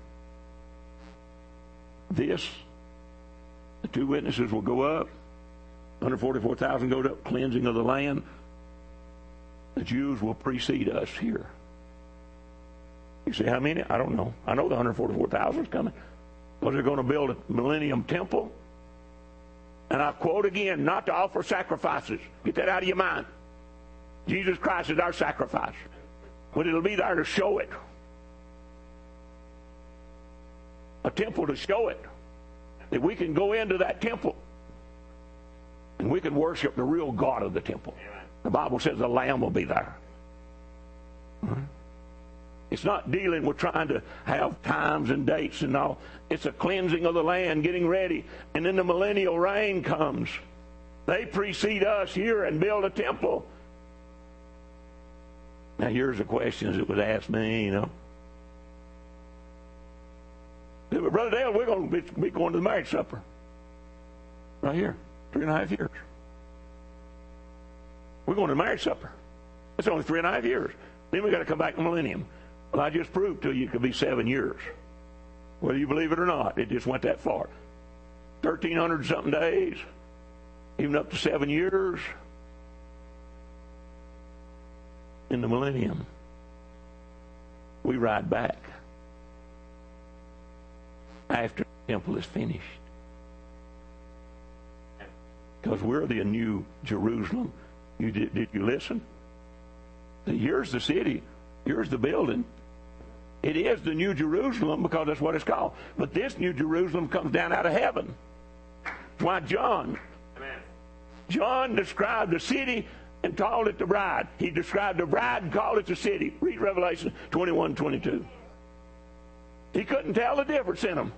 Speaker 1: This, the two witnesses will go up. one hundred forty-four thousand go up, cleansing of the land. The Jews will precede us here. You say, how many? I don't know. I know the one hundred forty-four thousand is coming. Because they're going to build a millennium temple. And I quote again, not to offer sacrifices. Get that out of your mind. Jesus Christ is our sacrifice. But it'll be there to show it. A temple to show it. That we can go into that temple. And we can worship the real God of the temple. The Bible says the Lamb will be there. It's not dealing with trying to have times and dates and all. It's a cleansing of the land, getting ready. And then the millennial reign comes. They precede us here and build a temple. Now here's the questions that was asked me, you know. Brother Dale, we're going to be going to the marriage supper. Right here. Three and a half years. We're going to the marriage supper. It's only three and a half years. Then we got to come back to millennium. Well, I just proved to you it could be seven years. Whether you believe it or not, it just went that far. thirteen hundred something days, even up to seven years in the millennium. We ride back after the temple is finished. Because we're the new Jerusalem. You did, did you listen? Here's the city. Here's the building. It is the New Jerusalem because that's what it's called. But this New Jerusalem comes down out of heaven. That's why John, Amen. John described the city and called it the bride. He described the bride and called it the city. Read Revelation twenty-one, twenty-two. He couldn't tell the difference in them.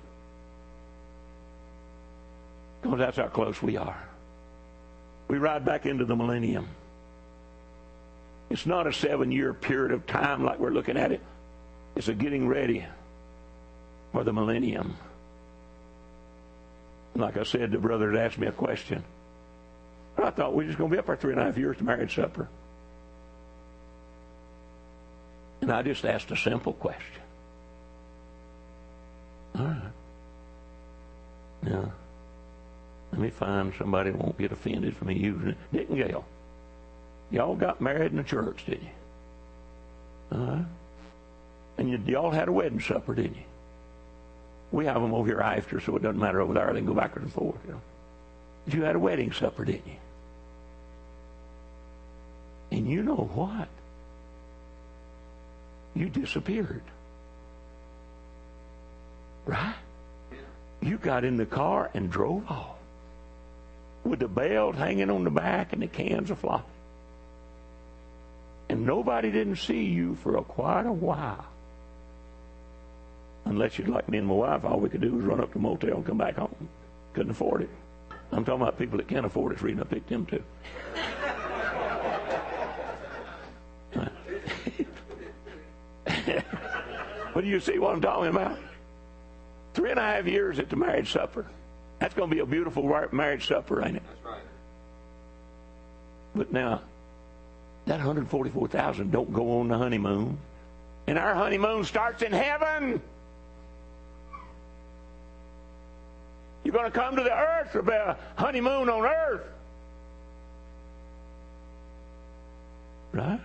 Speaker 1: Because that's how close we are. We ride back into the millennium. It's not a seven-year period of time like we're looking at it. It's a getting ready for the millennium. Like I said, the brother had asked me a question. I thought we were just going to be up for three and a half years to marriage supper. And I just asked a simple question. All right. Now, let me find somebody that won't get offended for me using it. Dick and Gail, y'all got married in the church, didn't you? All right. And you, y'all had a wedding supper, didn't you? We have them over here after, so it doesn't matter over there. They can go backwards and forth. You know. But you had a wedding supper, didn't you? And you know what? You disappeared. Right? You got in the car and drove off with the bells hanging on the back and the cans of flour. And nobody didn't see you for a, quite a while. Unless you'd like me and my wife, all we could do was run up to the motel and come back home. Couldn't afford it. I'm talking about people that can't afford it. It's the reason I picked them too. But do you see what I'm talking about? Three and a half years at the marriage supper. That's going to be a beautiful marriage supper, ain't it?
Speaker 2: That's right.
Speaker 1: But now, that one hundred forty-four thousand don't go on the honeymoon. And our honeymoon starts in heaven. You're going to come to the earth for a honeymoon on earth. Right?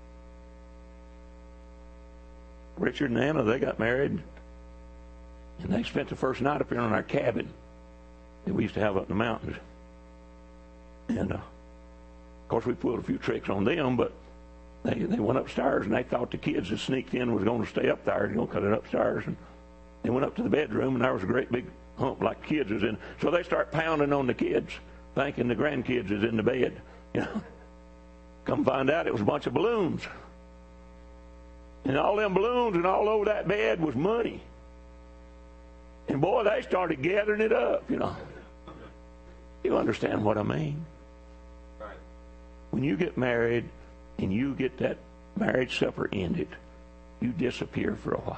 Speaker 1: Richard and Anna, they got married, and they spent the first night up here in our cabin that we used to have up in the mountains. And, uh, of course, we pulled a few tricks on them, but they they went upstairs, and they thought the kids that sneaked in was going to stay up there, you know, cut it upstairs. And they went up to the bedroom, and there was a great big hump like the kids was in. So they start pounding on the kids, thinking the grandkids is in the bed. You know, come find out it was a bunch of balloons. And all them balloons and all over that bed was money. And boy, they started gathering it up, you know. You understand what I mean?
Speaker 2: Right.
Speaker 1: When you get married and you get that marriage supper ended, you disappear for a while.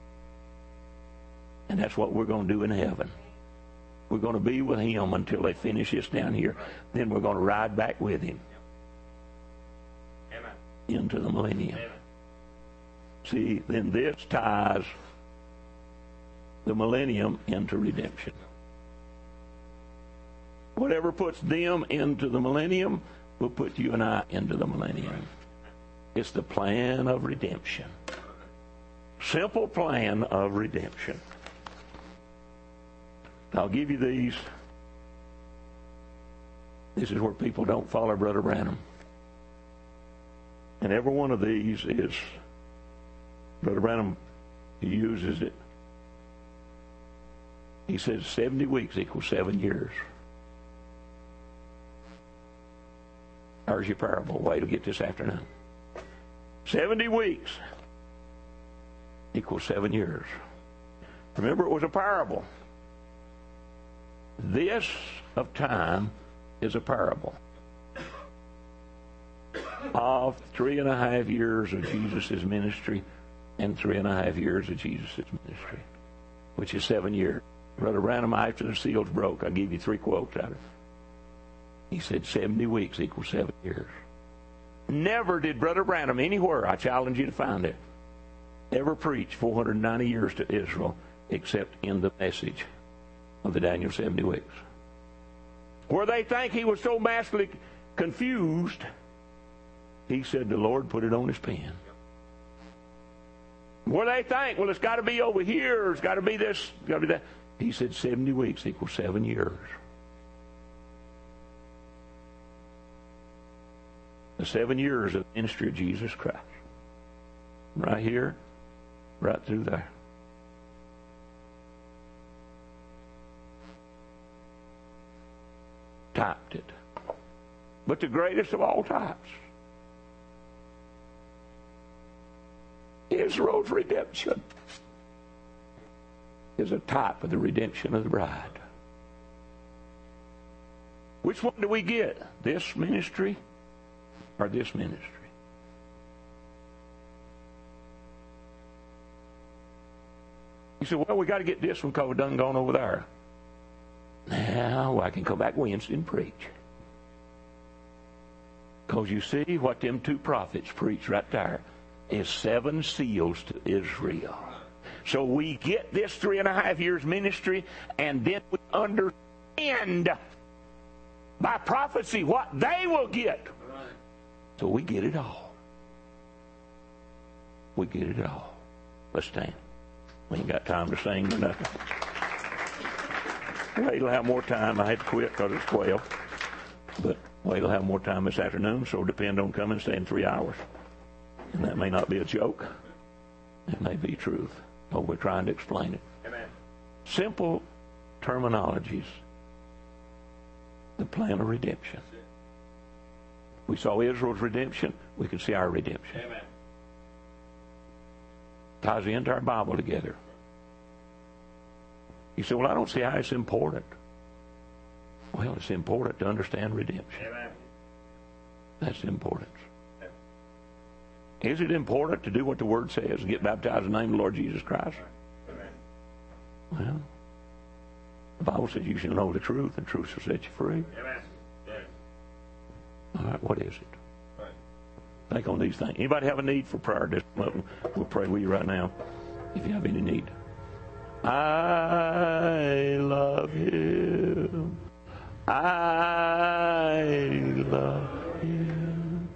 Speaker 1: And that's what we're going to do in heaven. We're going to be with him until they finish this down here. Then we're going to ride back with him.
Speaker 2: Amen.
Speaker 1: Into the millennium.
Speaker 2: Amen.
Speaker 1: See, then this ties the millennium into redemption. Whatever puts them into the millennium will put you and I into the millennium. It's the plan of redemption. Simple plan of redemption. I'll give you these. This is where people don't follow Brother Branham. And every one of these is, Brother Branham, he uses it. He says seventy weeks equals seven years. There's your parable. Way to get this afternoon. seventy weeks equals seven years. Remember, it was a parable. This of time is a parable of three and a half years of Jesus' ministry and three and a half years of Jesus' ministry, which is seven years. Brother Branham, after the seals broke, I give you three quotes out of it. He said seventy weeks equals seven years. Never did Brother Branham anywhere, I challenge you to find it, ever preach four hundred ninety years to Israel except in the message of the Daniel seventy weeks. Where they think he was so massively confused, he said the Lord put it on his pen. Where they think, well, it's got to be over here, it's got to be this, it's got to be that. He said seventy weeks equals seven years. The seven years of the ministry of Jesus Christ. Right here, right through there. Typed it. But the greatest of all types, Israel's redemption, is a type of the redemption of the bride. Which one do we get? This ministry or this ministry? You say, well, we got to get this one because we done gone over there. Now, I can come back Wednesday and preach. Because you see what them two prophets preach right there is seven seals to Israel. So we get this three and a half years ministry, and then we understand by prophecy what they will get. So we get it all. We get it all. Let's stand. We ain't got time to sing or nothing. Wade will have more time. I had to quit because it's twelve. But Wade will have more time this afternoon, so depend on coming and staying three hours. And that may not be a joke. It may be truth. But we're trying to explain it.
Speaker 2: Amen.
Speaker 1: Simple terminologies. The plan of redemption. We saw Israel's redemption. We can see our redemption.
Speaker 2: Amen.
Speaker 1: Ties the entire Bible together. You say, well, I don't see how it's important. Well, it's important to understand redemption.
Speaker 2: Amen.
Speaker 1: That's the importance. Is it important to do what the Word says and get baptized in the name of the Lord Jesus Christ?
Speaker 2: Amen.
Speaker 1: Well, the Bible says you shall know the truth, and truth shall set you free.
Speaker 2: Amen. Yes.
Speaker 1: All right, what is it?
Speaker 2: Right.
Speaker 1: Think on these things. Anybody have a need for prayer? Just we'll pray with you right now if you have any need. I love him. I love him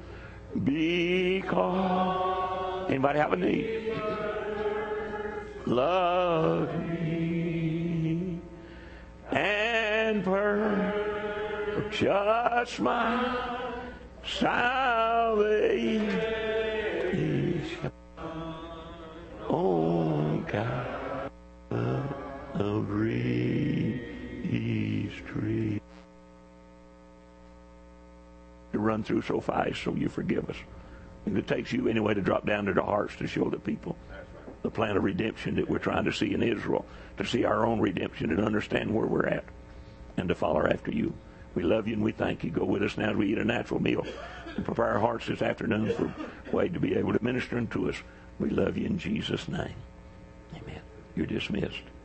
Speaker 1: because anybody have a need? Love me and purchase my salvation. Oh God of these trees. To run through so fast, so you forgive us. And it takes you anyway to drop down to the hearts to show the people the plan of redemption that we're trying to see in Israel, to see our own redemption and understand where we're at, and to follow after you. We love you and we thank you. Go with us now as we eat a natural meal and prepare our hearts this afternoon for Wade to be able to minister unto us. We love you in Jesus' name. Amen. You're dismissed.